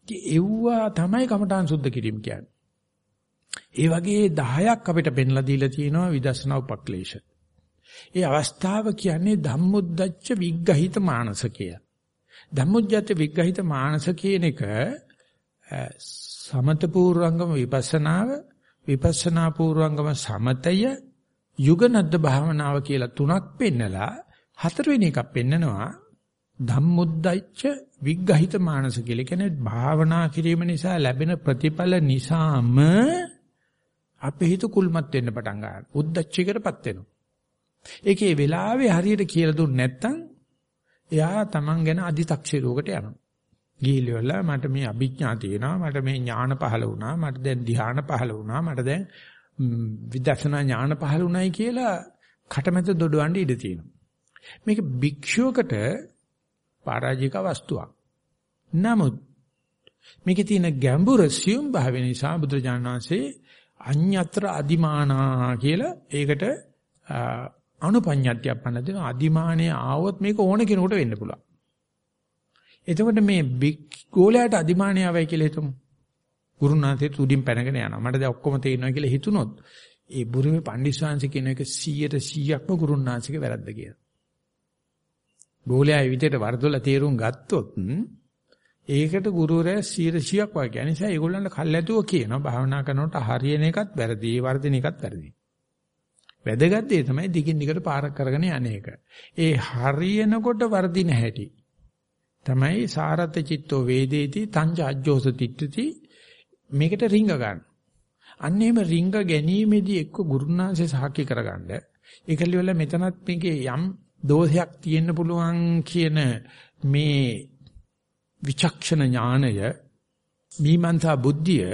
ඒවා තමයි කමඨාන් සුද්ධ කිරීම කියන්නේ. ඒ වගේ 10ක් අපිට පෙන්ලා දීලා තියෙනවා විදර්ශනා උපක්ලේශ. ඒ අවස්ථාව කියන්නේ ධම්මුද්දච්ච විග්ගහිත මානසකය. ධම්මුද්දච්ච විග්ගහිත මානස කියන එක සමත පූර්වංගම විපස්සනාව, විපස්සනා පූර්වංගම සමතය, යුගනද්ද භාවනාව කියලා තුනක් පෙන්නලා හතරවෙනි එකක් පෙන්නනවා ධම්මුද්දච්ච විග්ගහිත මානස කියලා. කියන්නේ භාවනා කිරීම නිසා ලැබෙන ප්‍රතිඵල නිසාම අපේ හිත කුල්මත් වෙන්න පටන් ගන්නවා. උද්දච්චයකටපත් වෙනවා. ඒකේ වෙලාවේ හරියට කියලා දුන්නේ නැත්නම් එයා Taman ගැන අදි탁ෂිරෝකට යනවා. ගිහිල්ලා මට මේ අභිඥා තියෙනවා, මට මේ ඥාන පහළ වුණා, මට දැන් ධ්‍යාන පහළ වුණා, මට දැන් විදර්ශනා ඥාන පහළ වුණයි කියලා කටමැද දොඩවන්න ඉඩ තියෙනවා. මේක භික්ෂුවකට පරාජික වස්තුවක්. නමුත් මේකේ තියෙන ගැඹුර සියුම් භාවය නිසා බුදුරජාණන් වහන්සේ අඤ්ඤත්‍ර අදිමානා කියලා ඒකට අනුපඤ්ඤත්‍ය පන්න දෙන අදිමානයේ ආවොත් මේක ඕන කෙනෙකුට වෙන්න පුළුවන්. එතකොට මේ ගෝලයට අදිමානය ආවයි කියලා හිතමු. ගුරුනාථේ උඩින් පැනගෙන යනවා. මට දැන් ඔක්කොම තේරෙනවා කියලා හිතුනොත් ඒ බුරුමේ පණ්ඩිස්වාංශ කියන එක 100%ක්ම ගුරුනාථගේ වැරද්ද කියලා. ගෝලයා විදිහට වරදොල තේරුම් ගත්තොත් ඒකට ගුරුවරයා 100%ක් වගේ. ඒ නිසා ඒගොල්ලන්ට කල්ැතුව කියනවා භාවනා කරනකොට හරියන එකත් වැරදි, වර්ධින එකත් වැරදි. වැදගත් දේ තමයි දිගින් දිගට පාරක් කරගෙන යන්නේ. ඒ හරියනකොට වර්ධින හැටි තමයි සාරත චිත්තෝ වේදේති තංජ අජ්ජෝස තිට්ඨති. මේකට රිංග ගන්න. අන්න එහෙම රිංග ගැනීමේදී එක්ක ගුරුනාංශය සාක්ෂි කරගන්න. ඒකලි වල මෙතනත් මේකේ යම් දෝෂයක් තියෙන්න පුළුවන් කියන මේ විචක්ෂණ ඥානය, මීමන්තා බුද්ධිය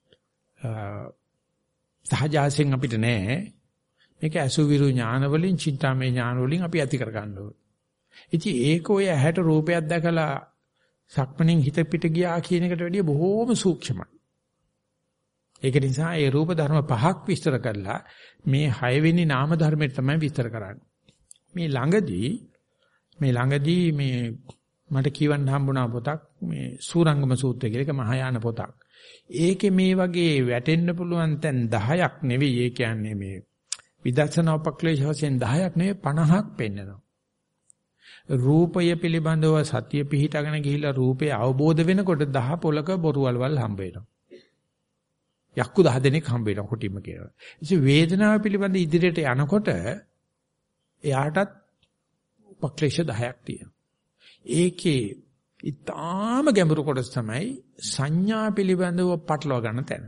සහජාසෙන් අපිට නැහැ. මේක අසුවිරු ඥාන වලින්, චින්තාමය ඥාන වලින් අපි ඇති කර ගන්න ඕනේ. ඉතින් ඒක ඔය ඇහැට රූපයක් දැකලා සක්මණෙන් හිත පිට ගියා කියන එකට වැඩිය බොහෝම සූක්ෂමයි. ඒක නිසා ඒ රූප ධර්ම පහක් විස්තර කරලා මේ 6 වෙනි නාම ධර්මයට තමයි විස්තර කරන්නේ. මේ ළඟදී මේ මට කියවන්න හම්බුණා පොතක් මේ සූරංගම සූත්‍රය කියලා එක මහායාන පොතක්. ඒකේ මේ වගේ වැටෙන්න පුළුවන් තැන් 10ක් නෙවෙයි. ඒ කියන්නේ මේ විදර්ශනා උපක්ලේශ වශයෙන් 10ක් නෙවෙයි 50ක් පෙන්නනවා. රූපය පිළිබඳව සතිය පිහිටගෙන ගිහිල්ලා රූපය අවබෝධ වෙනකොට 10 පොලක බොරුවල්වල් හම්බ වෙනවා. යක්කු 10 දෙනෙක් හම්බ වෙනවා කොටිම කියලා. ඉතින් වේදනාව පිළිබඳ ඉදිරියට යනකොට එයාටත් උපක්ලේශ 10ක් තියෙනවා. ඒකේ ඊටාම ගැඹුරු කොටස තමයි සංඥා පිළිබඳව පටලවා ගන්න තැන.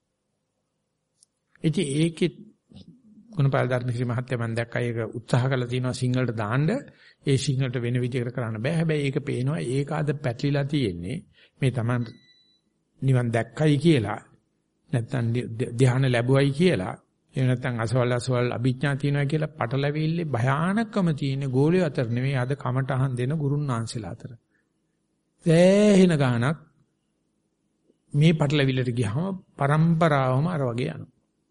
ඉතින් ඒකේ ගුණපාල ධර්මශ්‍රී මහත්තයා මම දැක්කා ඒක උත්සාහ කළා තියෙනවා සිංහලට දාන්න. ඒ සිංහලට වෙන විදිහකට කරන්න බෑ. හැබැයි ඒක පේනවා ඒක අද පැටලිලා තියෙන්නේ මේ තමයි නිවන් දැක්කයි කියලා නැත්නම් ධ්‍යාන ලැබුවයි කියලා එහෙම නැත්නම් අසවල් අභිඥා තියෙනවා කියලා පටලැවිල්ලේ භයානකම තියෙන ගෝලිය අතර නෙවෙයි අද කමටහන් දෙන ගුරුන් වහන්සේලා අතර. සෑහෙන ගාණක් මේ පටලැවිල්ලට ගියාම પરම්පරාවම අර වගේ යනවා.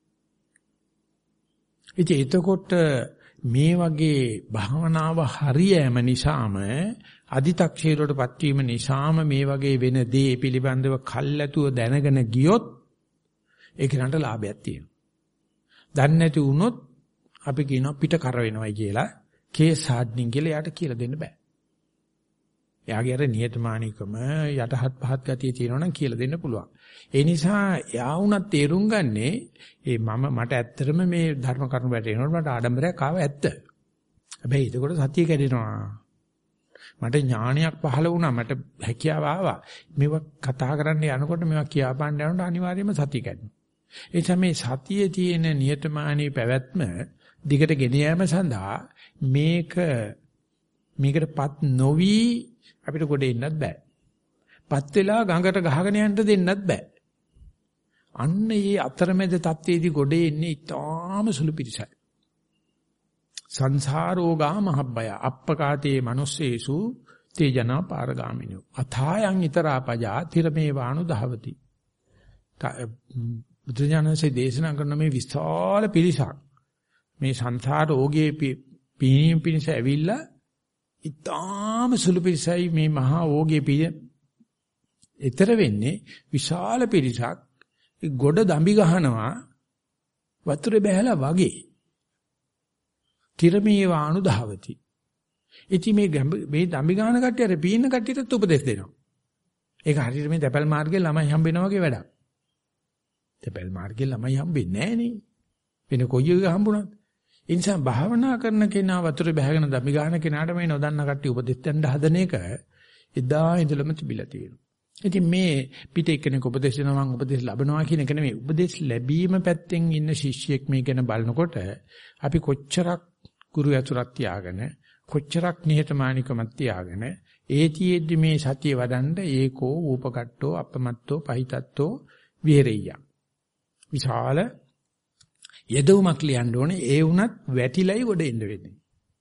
ඉතින් එතකොට මේ වගේ භාවනාව හරියෑම නිසාම අදි탁ෂීරවටපත් වීම නිසාම මේ වගේ වෙන දේ පිළිබඳව කල්ැතුව දැනගෙන ගියොත් ඒකනට ලාභයක් තියෙනවා. දන්නේ නැති වුණොත් අපි කියනවා පිට කර වෙනවයි කියලා කේස් හාඩ්නින් කියලා යාට කියලා දෙන්න බෑ. එයාගේ අර නියතමානීකම යටහත් පහත් ගතිය තියෙනවා නම් කියලා දෙන්න පුළුවන්. ඒ නිසා යා වුණත් තේරුම් ගන්නේ මට ඇත්තටම මේ ධර්ම කරුණු වැටෙනකොට මට ආඩම්බරයක් ආව ඇත්ත. හැබැයි ඒකකොට සතිය කැඩෙනවා. මට ඥානයක් පහළ වුණා, මට හැකියාව ආවා. මේවා කතා කරන්න යනකොට මේවා කියාපාන්න යනකොට අනිවාර්යයෙන්ම සතිය කැඩෙනවා. ඒ නිසා මේ සතියේ තියෙන නියතමානී පැවැත්ම දිගට ගෙන යාම සඳහා මේකටපත් නොවි අපිට ගොඩ එන්නත් බෑ. පත් වෙලා ගඟට ගහගෙන යන්න දෙන්නත් බෑ. අන්න මේ අතරමැද තත්ත්වයේදී ගොඩ එන්නේ ඊටාම සුළු පිරිසයි. සංසාරෝගා මහබ්බය අප්පකාතේ මනුස්සේසු තේජනා පාරගාමිනෝ අථායන් ඊතරාපජා තිරමේ වාණු දහවති. බුදුජානකසේ දේශනා කරන මේ විශාල පිරිසක් මේ සංසාර ඕගේ පීනීම් පිණිස ඇවිල්ලා ඊටාම සුළු පිරිසයි මේ මහා ඕගේ ඊතර වෙන්නේ විශාල පිරිසක් ගොඩ දම්බි ගහනවා වතුරේ බැහැලා වගේ. තිරමේ වාණු දහවති. ඉතින් මේ දම්බි ගහන කට්ටියට පීන කට්ටියට උපදෙස් දෙනවා. ඒක හරියට මේ තැපැල් මාර්ගයේ ළමයි හම්බෙනා වගේ වැඩක්. තැපැල් මාර්ගයේ ළමයි හම්බෙන්නේ නැහැ නේ. වෙන කොයි එක හම්බුණාද? ඒ නිසා භාවනා කරන කෙනා වතුරේ බහගෙන දම්බි ගහන කෙනාට මේ නොදන්න කට්ටිය උපදෙස් දෙන්න හදන එක එදා ඉඳලම තිබිලා තියෙනවා. ඉතින් මේ පිට එක්කෙනෙක් උපදෙස් දෙනවා මම උපදෙස් ලබනවා කියන එක නෙමෙයි. උපදෙස් ලැබීම පැත්තෙන් ඉන්න ශිෂ්‍යෙක් මේ ගැන බලනකොට අපි කොච්චරක් ගුරු යතුරක් තියාගෙන කොච්චරක් නිහතමානීකමක් තියාගෙන ඒතියෙද්දි මේ සතිය වඩන්න ඒකෝ ූපකට්ටෝ අපමත්තෝ පහිතත්තෝ විහෙරෙය්‍ය. විශාල යදවමක් ලියන්න ඕනේ. ඒ වුණත් වැටිලයි ගොඩ එන්න වෙන්නේ.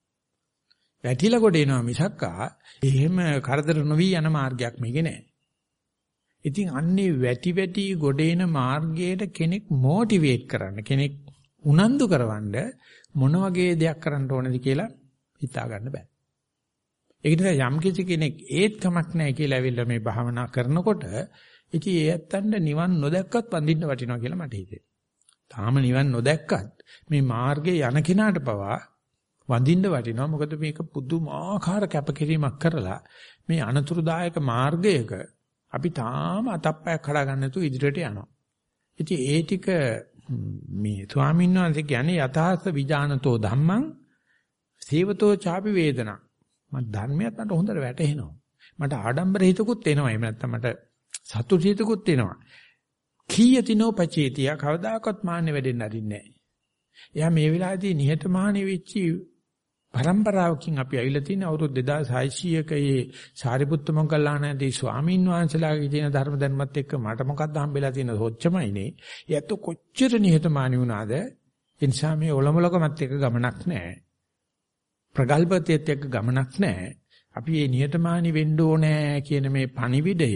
වැටිලා ගොඩ එනවා මිසක්කා එහෙම කරදර නොවි යන මාර්ගයක් මේකේ නෑ. ඉතින් අන්නේ වැටි ගොඩ එන මාර්ගයට කෙනෙක් මොටිවේට් කරන්න කෙනෙක් උනන්දු කරවන්න මොන වගේ දෙයක් කරන්න ඕනද කියලා හිතා ගන්න බෑ. ඒ නිසා යම් කිසි කෙනෙක් ඒත් කමක් නැහැ කියලා ඇවිල්ලා මේ භාවනා කරනකොට ඉතින් ඒ ඇත්තන්ට නිවන් නොදැක්කත් වඳින්න වටිනවා කියලා මට හිතෙනවා. තාම නිවන් නොදැක්කත් මේ මාර්ගේ යන කෙනාට පවා වඳින්න වටිනවා. මොකද මේක පුදුමාකාර කැපකිරීමක් කරලා මේ අනතුරුදායක මාර්ගයක අපි තාම අතප්පයක් කඩා ගන්න නැතුව ඉදිරියට යනවා. ඉතින් ඒ ටික මේ ස්වාමීන් වහන්සේ කියන්නේ යථාර්ථ විජානතෝ ධම්මං සේවතෝ චාපි වේදනා. මට ධර්මයක් මට හොඳට වැටහෙනවා. මට ආඩම්බර හිතකුත් එනවා. එහෙම නැත්නම් මට සතුට හිතකුත් එනවා. කීයතිනෝ පචේතිය කවදාකවත් මාන්නේ වැඩෙන්න අරින්නේ නැහැ. එයා මේ වෙලාවේදී නිහතමානී වෙච්චි පරම්පරාවකින් අපි ඇවිල්ලා තියෙන අවුරුදු 2600ක ඒ සාරිපුත්ත මොග්ගල්ලානදී ස්වාමීන් වහන්සේලාගේ තියෙන ධර්ම ධර්මත් එක්ක මට මොකක්ද හම්බෙලා තියෙන සොච්චමයිනේ. ඒත් කොච්චර නිහතමානී වුණාද? ඒ නිසා මේ ඔලොමලකමත් එක්ක ගමනක් නැහැ. ප්‍රගල්පතියත් එක්ක ගමනක් නැහැ. අපි මේ නිහතමානී වෙන්න ඕනේ කියන මේ පණිවිඩය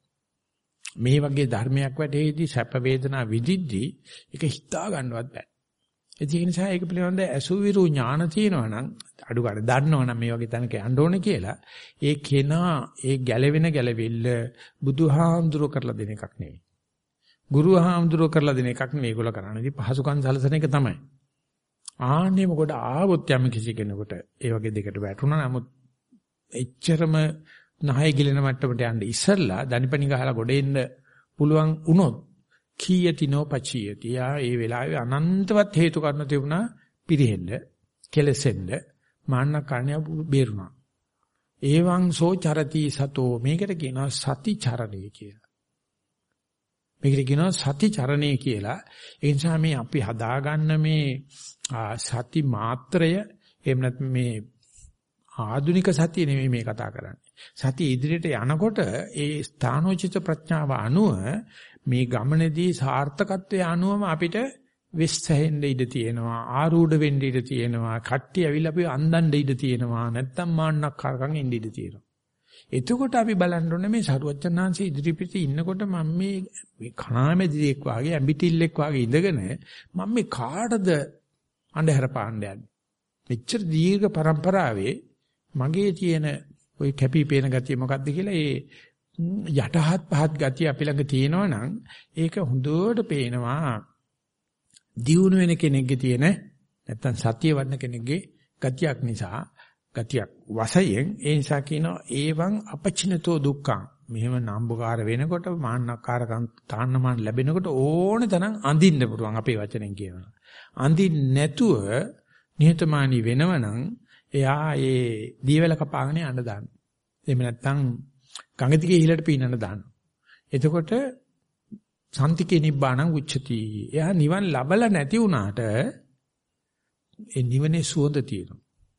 මේ වගේ ධර්මයක් වැඩේදී සැප වේදනා විදිද්දී ඒක හිතා ගන්නවත් බෑ. ඒ නිසා ඒක පිළිබඳ අසුවිරු ඥාන තියෙනවා නම් අඩු ගන්න දන්නවනම් මේ වගේ තැනක යන්න ඕනේ කියලා ඒ කෙනා ඒ ගැලවෙන ගැලවිල්ල බුදුහාමුදුරුව කරලා දෙන එකක් නෙවෙයි. ගුරුහාමුදුරුව කරලා දෙන එකක් නෙවෙයි ඒගොල්ලෝ කරන්නේ. ඉතින් පහසුකම් සැලසෙන එක තමයි. ආන්නේ මොකද ආවොත් යම් කිසි කෙනෙකුට ඒ වගේ දෙකට වැටුණා නමුත් එච්චරම නහය ගිලෙන මට්ටමට යන්න ඉස්සෙල්ලා දනිපනි ගහලා ගොඩ එන්න පුළුවන් වුණොත් කීයතිනෝ පචියති. යා ඒ වෙලාවේ අනන්තවත් හේතු කාරණා තිබුණා පිරෙහෙන්න, කෙලසෙන්න, මාන්නකාරණය බේරුණා. ඒවං සෝ චරති සතෝ මේකට කියනවා සති චරණය කියලා. මේකට කියනවා සති චරණය කියලා. ඒ නිසා මේ අපි හදාගන්න මේ සති මාත්‍රය එහෙම නැත්නම් මේ ආධුනික සතිය නෙමෙයි මේ කතා කරන්නේ. සතිය ඉදිරියට යනකොට ඒ ස්ථානෝචිත ප්‍රඥාව අනුව මේ ගමනේදී සාර්ථකත්වයේ අනුවම අපිට වෙස්සෙහෙන්න ඉඩ තියෙනවා, ආරූඪ වෙන්න ඉඩ තියෙනවා, කට්ටිය ඇවිල්ලා අපි අන්දන්න ඉඩ තියෙනවා, නැත්තම් මාන්නක්කාරකම් එන්න ඉඩ තියෙනවා. එතකොට අපි බලන්න ඕනේ මේ සරුවච්චන්හන්සේ ඉදිරිපිට ඉන්නකොට මම මේ කණාමැදිරියෙක් වාගේ ඇඹිටිල්ලෙක් වාගේ ඉඳගෙන මම මේ කාටද අඳුර පාන්න යන්නේ. මෙච්චර දීර්ඝ પરම්පරාවේ මගේ තියෙන ওই කැපිපේන ගතිය මොකද්ද කියලා ඒ යටහත් පහත් ගතිය අපි ළඟ තියෙනවා නම් ඒක හොඳට පේනවා දියුණු වෙන කෙනෙක්ගේ තියෙන නැත්තම් සතිය වඩන කෙනෙක්ගේ ගතියක් නිසා ගතියක් වශයෙන් ඒ නිසා කියනවා ඒවං අපචිනතෝ දුක්ඛං මෙහෙම නම්බුකාර වෙනකොට මාන්නකාරකම් තාන්නමාන ලැබෙනකොට ඕන තරම් අඳින්න පුළුවන් අපේ වචනෙන් කියනවා අඳින්න නැතුව නිහතමානී වෙනවනම් එයා ඒ දීවැල කපාගෙන යන්න දාන්න එහෙම නැත්තම් ගඟ දිගේ ඉහළට පීනන්න දානවා. එතකොට සම්තිකේ නිබ්බාණං උච්චති. එයා නිවන් ලබලා නැති වුණාට ඒ නිවනේ සුවඳ තියෙනවා.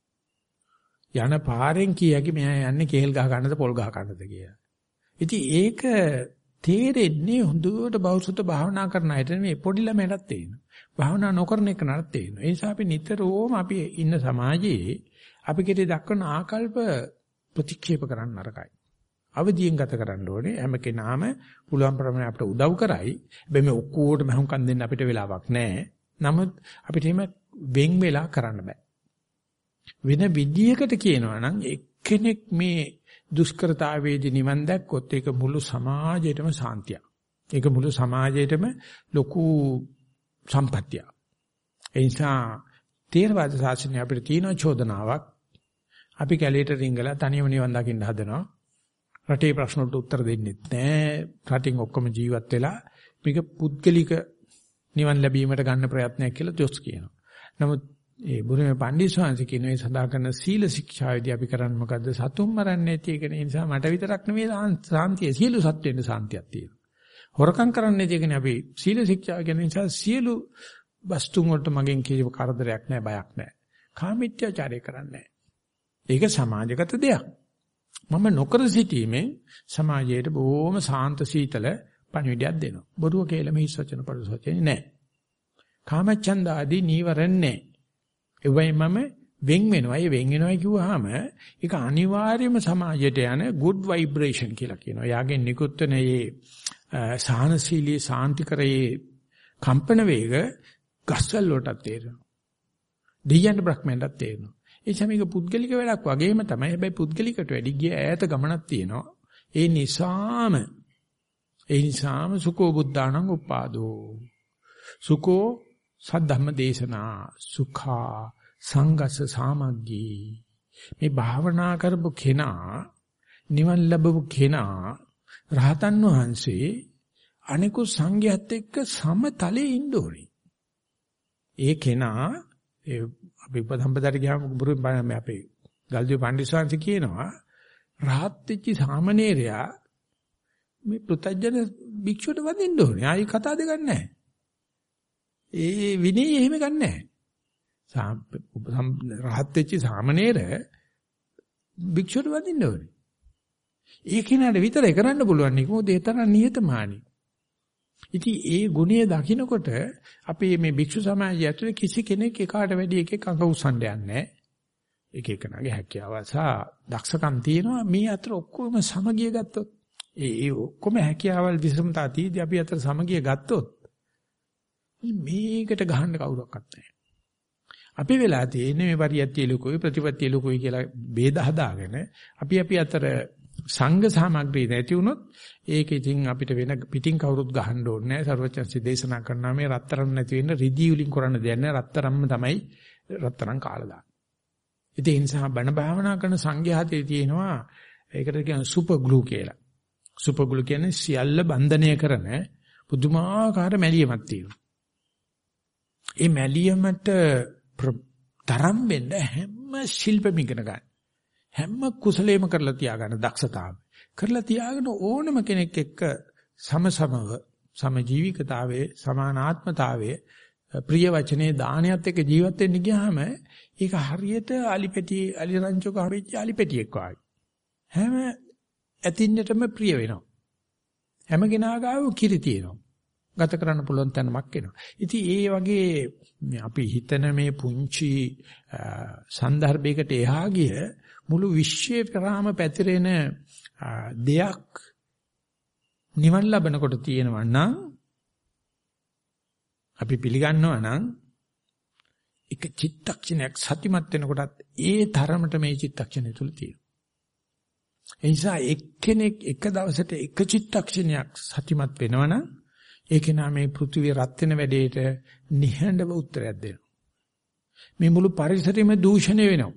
යන පාරෙන් කියකි මෙයා යන්නේ කේල් ගහ ගන්නද පොල් ගහ ගන්නද කියලා. ඉතින් ඒක තේරෙන්නේ හොඳට බෞසුත භාවනා කරන අයට නෙවෙයි පොඩි ළමයටත් තේරෙනවා. භාවනා නොකරන එකනට තේරෙනවා. ඒ නිසා අපි නිතරම අපි ඉන්න සමාජයේ අපි කෙරේ දක්වන ආකල්ප ප්‍රතික්ෂේප කරන්න නරකයි. අවදියෙන් ගත කරන්න ඕනේ. හැම කෙනාම පුළුවන් ප්‍රමාණය අපිට උදව් කරයි. හැබැයි මේ ඔක්කොටම හුම්කම් දෙන්න අපිට වෙලාවක් නැහැ. නමුත් අපිට එහෙම වෙන් වෙලා කරන්න බෑ. වෙන විදියකට කියනවා නම් එක්කෙනෙක් මේ දුෂ්කරතාවේදී නිවන් දැක්කොත් ඒක මුළු සමාජයටම සාන්තියක්. ඒක මුළු සමාජයටම ලොකු සම්පත්තියක්. ඒ නිසා තේරවාද ශාසනය අපිට තියෙන චෝදනාවක්. අපි කැලේට රිංගලා තනියම නිවන් දකින්න හදනවා. රටේ ප්‍රශ්න වලට උත්තර දෙන්නෙත් නැහැ. රටින් ඔක්කොම ජීවත් වෙලා මේක පුද්ගලික නිවන් ලැබීමට ගන්න ප්‍රයත්නයක් කියලා දොස් කියනවා. නමුත් ඒ බුදුමේ පණ්ඩිතසාංශ කියන මේ සඳහා කරන සීල ශික්ෂාවේදී අපි කරන්නේ මොකද්ද? සතුම් මරන්නේ නැති එක නිසා මට විතරක් නෙවෙයි සාන්තිය සියලු සත්වෙන්න සාන්තියක් තියෙනවා. හොරකම් කරන්නේ නැති එකනේ අපි සීල ශික්ෂාව කියන නිසා සියලු වස්තුන් වලට මගෙන් කිසිම කරදරයක් නැහැ, බයක් නැහැ. කාමීත්‍යචාරය කරන්නේ නැහැ. ඒක සමාජගත දෙයක්. මම නොකර සිටීමෙන් සමාජයට බොහොම සාන්ත සීතල පණිවිඩයක් දෙනවා. බොරුව කේලම හිස් වචන පරිස වචන නැහැ. කාමච්ඡන්ද ආදී නීවරණ නැහැ. ඒ වගේම මම වෙන් වෙනවා. ඒ වෙන් වෙනවා කිව්වහම ඒක අනිවාර්යයෙන්ම සමාජයට යන good vibration කියලා කියනවා. යාගෙන් නිකුත් වෙන මේ සාහනශීලී සාන්තිකරයේ කම්පන වේග ගස්වල වලටත් තේරෙනවා. දෙයයන් බ්‍රහ්මයන්ටත් තේරෙනවා. ඒ සමීක පුද්ගලික වැඩක් වගේම තමයි. හැබැයි පුද්ගලිකට වැඩි ගිය ඈත ගමනක් තියෙනවා. ඒ නිසාම සුකෝ බුද්ධාණං උපාදෝ. සුකෝ සද්ධම්ම දේශනා සුඛා සංගස සාමග්ගී. මේ භාවනා කරපු කෙනා නිවන් ලැබපු කෙනා රහතන් වහන්සේ අනිකුත් සංඝයාත් එක්ක සමතලයේ ඉන්න ඕනේ. ඒ කෙනා අපි උපසම්පදාට ගියාම බුරුම අපේ ගල්දිය පණ්ඩිතසාංශ කියනවා රහත් වෙච්ච සාමණේරයා මේ පුතජන භික්ෂුවට වදින්න ඕනේ. ආයි කතා දෙකක් නැහැ. ඒ විනය එහෙම ගන්නෑ. රහත් වෙච්ච සාමණේර භික්ෂුවට වදින්න ඕනේ. ඒ කෙනාට විතරයි කරන්න පුළුවන් නේ. මොකද ඒ තරම් නිහතමානී. ඉතින් ඒ ගුණය දකිනකොට අපි මේ භික්ෂු සමාජය ඇතුලේ කිසි කෙනෙක් එකාට වැඩි එකෙක් අඟ උස්සන්න යන්නේ නැහැ. එක එකනාගේ හැකියාව සහ දක්ෂකම් තියෙනවා. මේ අතර ඔක්කොම සමගිය ගත්තොත් ඒ ඔක්කොම හැකියාවල් විසමතා තීදී අපි අතර සමගිය ගත්තොත් මේකට ගහන්න කවුරක්වත් නැහැ. අපි වෙලා තියෙන්නේ මේ පරියත්තිය ලොකුයි ප්‍රතිපත්තිය ලොකුයි කියලා ભેද හදාගෙන අපි අතර සංඝ සාමග්‍රී නැති වුණොත් ඒක ඉතින් අපිට වෙන පිටින් කවුරුත් ගහන්න ඕනේ නැහැ. සර්වචන්සි දේශනා කරනවා මේ රත්තරන් නැති වෙන්න රිදී වලින් කරන්න දෙයක් නැහැ. රත්තරන්ම තමයි රත්තරන් කාලා දාන්නේ. ඒ නිසා බණ භාවනා කරන සංඝයාතේ තියෙනවා ඒකට කියන සුපර් ග්ලූ කියලා. සුපර් ග්ලූ කියන්නේ සියල්ල බන්ධනය කරන පුදුමාකාර මැලියමක් තියෙනවා. ඒ මැලියමට තරම් වෙන්න හැම ශිල්පෙම ඉගෙන ගන්න. හැම කුසලයේම කරලා තියාගන්න දක්ෂතාවය. කරලා තියාගෙන ඕනම කෙනෙක් එක්ක සමසමව සමජීවිකතාවයේ සමානාත්මතාවයේ ප්‍රිය වචනේ දානයත් එක්ක ජීවත් වෙන්න ගියාම ඒක හරියට අලි රංචක හරිච්ච අලිපෙටියෙක් වගේ. හැම ඇතින්නටම ප්‍රිය වෙනවා. හැම කෙනා ගාව කිරි තියෙනවා. ගත කරන්න පුළුවන් තැනක් එනවා. ඉතින් ඒ වගේ අපි හිතන මේ පුංචි සන්දර්භයකට එහා ගිය මුළු විශ්වයේ කරාම පැතිරෙන දෙයක් නිවන් ලැබනකොට තියෙනවා නම් අපි පිළිගන්නවා නම් එක චිත්තක්ෂණයක් සතිමත් වෙනකොටත් ඒ තරමට මේ චිත්තක්ෂණය තුල තියෙනවා. ඒ නිසා එක්කෙනෙක් එක දවසට එක චිත්තක්ෂණයක් සතිමත් වෙනවනම් ඒක නාමේ පෘථිවිය රත් වෙන වැඩේට නිහඬව උත්තරයක් දෙනවා. මේ මුළු පරිසරෙම දූෂණය වෙනවා.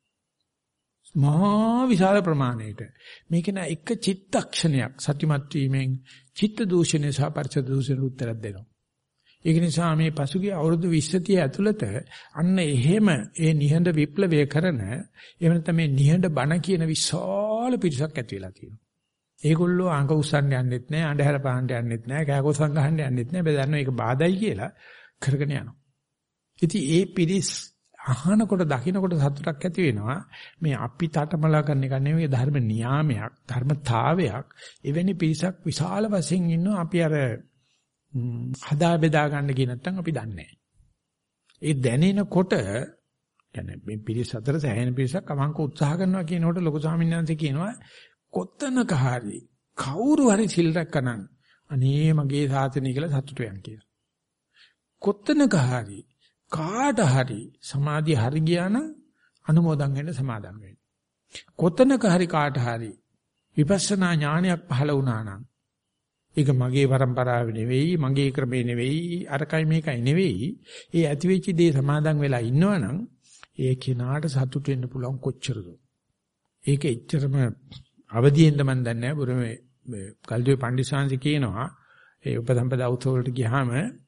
මහා විශාල ප්‍රමාණයට මේක නා එක චිත්තක්ෂණයක් සතිමත් වීමෙන් චිත්ත දූෂණය සහ පරිසර දූෂණයට උත්තරයක් දෙනවා. ඒක නිසා මේ පසුගිය අවුරුදු 20 ඇතුළත අන්න එහෙම ඒ නිහඬ විප්ලවය කරන එහෙම නැත්නම් මේ නිහඬ බණ කියන විශාල පිරිසක් ඇති වෙලා තියෙනවා. ඒගොල්ලෝ අඟ උස්සන්න යන්නෙත් නැහැ, අඬහැර පාන්න යන්නෙත් නැහැ, කෑකොසම් ගහන්න යන්නෙත් නැහැ. බෑ දන්නවා ඒක බාධායි කියලා කරගෙන යනවා. ඉතින් ඒ පිරිස් අහනකොට දකින්නකොට සතුටක් ඇති වෙනවා. මේ අපි තටමලා කරන එක නෙවෙයි ධර්ම නියාමයක්, ධර්මතාවයක්. එවැනි පිරිසක් විශාල වශයෙන් ඉන්නවා. අපි අර හදා බෙදා ගන්න කිය නැත්නම් අපි දන්නේ නැහැ. ඒ දැනෙනකොට يعني මේ පිරිස අතර සෑහෙන පිරිසක් අවංක උත්සාහ කරනවා කියනකොට ලොකු ස්වාමීන් වහන්සේ කියනවා කොත්තනක හරි කවුරු හරි සිල් රැකනන් අනේ මගේ සාසනය කියලා සතුටු වෙන කියලා. කොත්තනක හරි කාට හරි සමාධිය හරි ගියා නම් අනුමෝදන් වෙන්න සමාදන් වෙන්න. කොතනක හරි කාට හරි විපස්සනා ඥානයක් පහළ වුණා නම් ඒක මගේ පරම්පරාව නෙවෙයි, මගේ ක්‍රමේ නෙවෙයි, අරකයි මේකයි නෙවෙයි. ඒ ඇතිවෙච්ච දේ සමාදන් වෙලා ඉන්නවනම් ඒ කෙනාට සතුට වෙන්න පුළුවන් කොච්චරද. ඒක එච්චරම අවදියෙන්ද මන් දන්නේ නැහැ. බුරුමේ කල්දුවේ පණ්ඩිතාංශ කියනවා ඒ උපසම්පදා උත්සවවලට ගියාම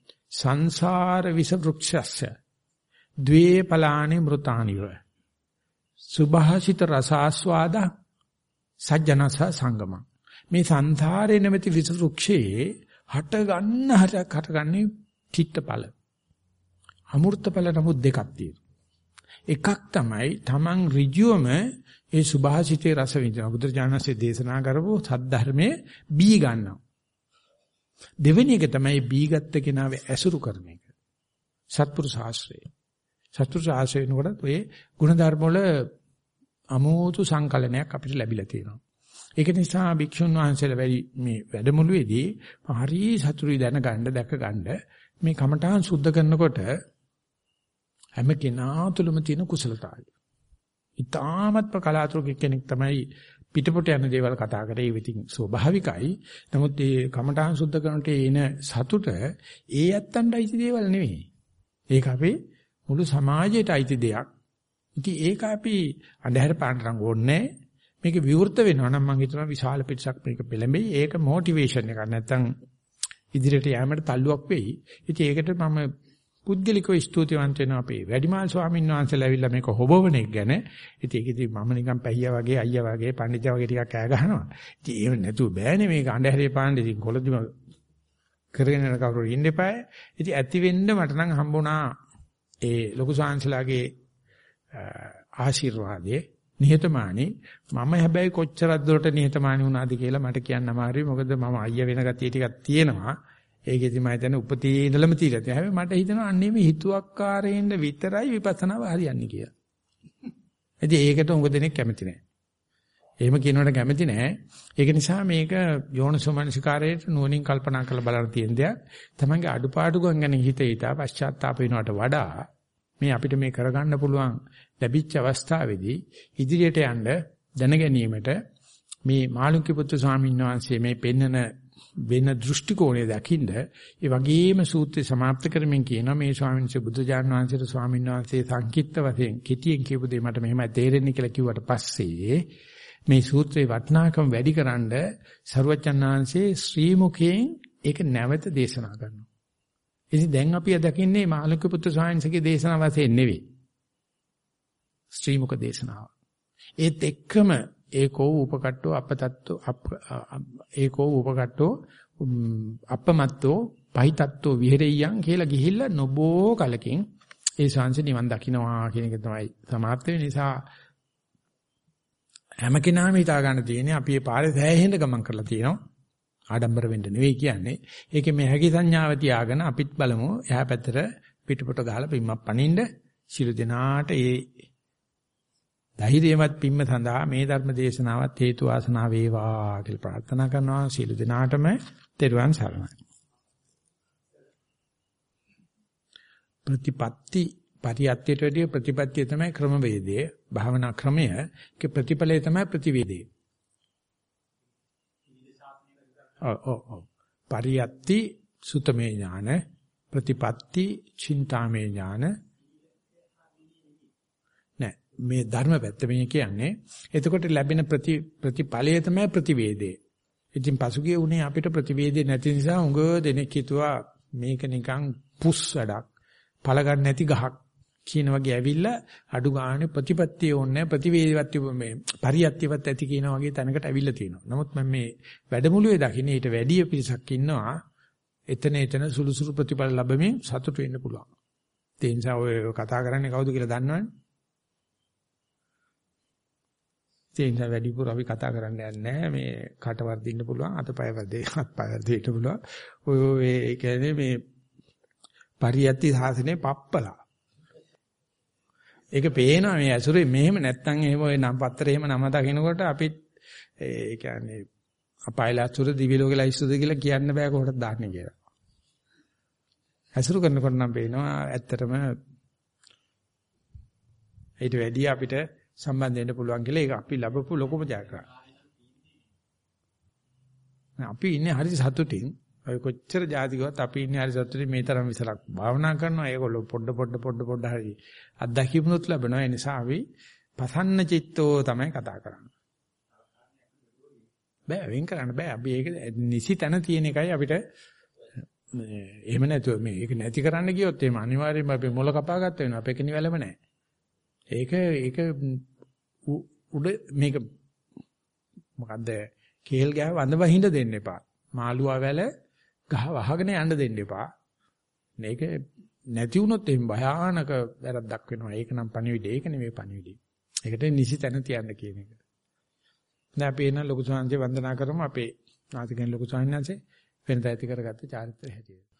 සංසාර විස වෘක්ෂස්ය ද්වේ පලානි මෘතානිව සුභාසිත රසාස්වාද සජ්ජනස සංගම. මේ සංසාරේ නැමැති විස වෘක්ෂයේ හටගන්නේ චිත්තඵල. අමෘතඵල නමුත් දෙකක් තියෙනවා. එකක් තමයි තමන් ඍජුවම ඒ සුභාසිතේ රස විඳින බුදුරජාණන්සේ දේශනා කරපු සද්ධර්මයේ බී ගන්නවා. දෙවෙනි එක තමයි බීගත් කෙනාව ඇසුරු කරන එක. සත්පුරුෂ ආශ්‍රය. සත්පුරුෂ ආශ්‍රය වෙනකොට ඔය ಗುಣධර්ම වල අමෝතු සංකලනයක් අපිට ලැබිලා තියෙනවා. ඒක නිසා භික්ෂුන් වහන්සේලා මේ වැඩමුළුවේදී හරි සතුටුයි දැනගන්න දැකගන්න මේ කමඨාන් සුද්ධ කරනකොට හැම කෙනා තුළම තියෙන කුසලතාවය. ඊටාමත්ම කලාතුරකින් කෙනෙක් තමයි පිටපොට යන දේවල් කතා කරේ. ඒ විදිහින් ස්වභාවිකයි. නමුත් මේ කමඨාන් සුද්ධ කරනට එන සතුට ඒ ඇත්තන්ට අයිති දේවල් නෙවෙයි. ඒක අපේ මුළු සමාජයට අයිති දෙයක්. ඉතින් ඒක අපි අඳුර පාන්නරන් ඕනේ. මේක විවෘත වෙනවා නම් මම හිතනවා විශාල පිටසක් මේක පෙළඹෙයි. ඒක මොටිවේෂන් එකක්. නැත්තම් ඉදිරියට යෑමට තල්ලුවක් වෙයි. ඉතින් ඒකට මම පුද්ගලිකව ස්තුතිවන්ත වෙනවා අපේ වැඩිමාල් ස්වාමීන් වහන්සේලා ඇවිල්ලා මේක හොබවන එක ගැන. ඉතින් ඒකදී මම නිකන් පැහියා වගේ අයියා වගේ පඬිතුමා වගේ ටිකක් කෑ ගහනවා. ඉතින් ඒව නැතුව බෑනේ මේක අඳුරේ පාන්න. ඉතින් කොළදිම කරගෙන යන කවුරු ඉන්න එපායි. ඉතින් ඇති වෙන්න මට නම් හම්බුණා ඒ ලොකු සාංශලාගේ ආශිර්වාදයේ නිහතමානී. මම හැබැයි කොච්චරක් දුරට නිහතමානී වුණාද කියලා මට කියන්න අමාරුයි. මොකද මම අයියා වෙන ගතිය ටිකක් තියෙනවා. ඒකෙදි මම හිතන්නේ උපතේ ඉඳලම තියලා තියෙනවා. හැබැයි මට හිතෙනවා අන්නේ මේ හිතුවක්කාරයෙන්ද විතරයි විපස්සනාව හරියන්නේ කියලා. ඉතින් ඒකට උඟ දෙනෙක් කැමති නැහැ. එහෙම කියනවට කැමති නැහැ. ඒක නිසා මේක යෝනිසෝමනසිකාරයට නුවණින් කල්පනා කරලා බලන්න තියෙන දෙයක්. තමන්ගේ අඩුපාඩුකම් ගැන හිතේිතා පශ්චාත්තාප වෙනවට වඩා මේ අපිට මේ කරගන්න පුළුවන් ලැබිච්ච අවස්ථාවේදී ඉදිරියට යන්න දැන ගැනීමට මේ මාළුක්‍ය පුත්තු ස්වාමීන් වහන්සේ මේ පෙන්නන වෙන දෘෂ්ටි කෝණය දකින්න ඒ වගේම සූත්‍රය સમાપ્ત කරමින් කියනවා මේ ස්වාමීන් වහන්සේ බුදුජාන විශ්වවිද්‍යාලයේ ස්වාමීන් වහන්සේ සංකීර්ත වශයෙන් කෙටියෙන් කියපු දේ මට මෙහෙමයි තේරෙන්නේ කියලා කිව්වට පස්සේ මේ සූත්‍රේ වටිනාකම වැඩිකරන සරුවචන් වහන්සේ ශ්‍රී මුඛයෙන් ඒක නැවත දේශනා කරනවා. ඉතින් දැන් අපි දකින්නේ මාළුක්‍ය පුත්තු ස්වාමීන් වහන්සේගේ දේශනාව වශයෙන් නෙවෙයි. ශ්‍රී මුඛ දේශනාව. ඒත් එක්කම ඒකෝ උපකට්ටෝ අපතත්තෝ ඒකෝ උපකට්ටෝ අපමත්තෝ පහිතත්තෝ විහෙරියං කියලා ගිහිල්ලා නොබෝ කලකින් ඒ ශාංශ නිවන් දකින්නවා කියන එක තමයි සමාප්ත වෙන නිසා හැම කෙනාම හිතා ගන්න තියෙන්නේ අපි මේ පාරේ සෑහෙන්න ගමන් කරලා තියෙනවා ආඩම්බර වෙන්න නෙවෙයි කියන්නේ ඒකේ මේ හැකි සංඥාව තියාගෙන අපිත් බලමු එහා පැත්තට පිටපොට ගහලා පිම්මක් පනින්න සිළු දෙනාට ඒ ධෛර්යවත් පිම්ම සඳහා මේ ධර්ම දේශනාවත් හේතු වාසනා වේවා කියලා ප්‍රාර්ථනා කරනවා සියලු දෙනාටම තෙරුවන් සරණයි. ප්‍රතිපත්ති පරියත්‍යයට වැඩිය ප්‍රතිපත්තිය තමයි ක්‍රමවේදය භාවනා ක්‍රමය කේ ප්‍රතිඵලය තමයි ප්‍රතිවේදය. ඔව් පරියත්ති සුතමේ ඥාන ප්‍රතිපත්ති චින්තාමේ ඥාන මේ ධර්ම පැත්ත මේ කියන්නේ එතකොට ලැබෙන ප්‍රතිඵලය තමයි ප්‍රතිවේදේ. ඉතින් පසුගිය උනේ අපිට ප්‍රතිවේදේ නැති නිසා උඟ දෙනෙක් හිතුවා මේක නිකන් පුස් වැඩක් පළ ගන්න නැති ගහක් කියන වගේ ඇවිල්ලා අඩු ගානේ ප්‍රතිපත්තිය ඕනේ ප්‍රතිවේදවත් මේ පරියත්‍යවත් ඇති කියන වගේ තැනකට ඇවිල්ලා තියෙනවා. නමුත් මම මේ වැඩමුළුවේ දකින්නේ ඊට වැඩි පිරිසක් ඉන්නවා එතන සුළුසුළු ප්‍රතිඵල ලැබෙමින් සතුටු වෙන්න පුළුවන්. ඒ නිසා ඔය කතා කරන්නේ කවුද කියලා දන්නවනේ. ඒ නිසා වැඩිපුර අපි කතා කරන්න යන්නේ නැහැ. මේ කට වර්ධින්න පුළුවන්, අතපය වර්ධින්න පුළුවන්. ඔය ඒ කියන්නේ මේ පරියත්ති සාසනේ පප්පලා. ඒක පේනවා මේ ඇසුරේ මෙහෙම නැත්තම් එහෙම ඔය නම් පත්‍රේ එහෙම නම දකිනකොට අපි ඒ කියන්නේ අපායලාසුර දිවි ලෝකෙලයිසුද කියලා කියන්න බෑ කොහොමද දාන්නේ කියලා. ඇසුරු කරනකොට නම් පේනවා ඇත්තටම ඊට වැඩිය අපිට සම්බන්ධ වෙන්න පුළුවන් කියලා ඒක අපි ලැබපු ලොකුම ජයග්‍රහණය. අපි ඉන්නේ හරි සතුටින්. ඔය කොච්චර જાතිකවත් අපි ඉන්නේ හරි සතුටින් මේ තරම් විසලක් භාවනා කරනවා. ඒගොල්ලෝ පොඩ හරි අත්දැකීමුත් ලැබෙනවා. ඒ නිසා අපි පසන්න චිත්තෝ තමයි කතා කරන්නේ. බෑ වෙන් කරන්න බෑ. අපි ඒක නිසි තැන තියෙන එකයි අපිට එහෙම නැතුව මේක නැති කරන්න ගියොත් එහෙම අනිවාර්යයෙන්ම අපි මොළ කපා ගන්න වෙනවා. අපේක නිවැළම නැහැ. ඒක උඩ මේක මොකද්ද කේල් ගහ වඳ වහින්න දෙන්න එපා. මාළුවා වැල ගහ වහගෙන යන්න දෙන්න එපා. මේක නැති වුණොත් එහෙම භයානක වැරද්දක් වෙනවා. ඒක නම් පණිවිඩය. ඒක නෙමෙයි පණිවිඩය. ඒකට නිසි තැන තියන්න කියන එක. දැන් අපි එන ලොකු ස්වාමීන් වහන්සේ වන්දනා කරමු අපේ නාතිකෙන් ලොකු ස්වාමීන් වහන්සේ වෙනදා ඇති කරගත්ත චාරිත්‍රය හැටියට.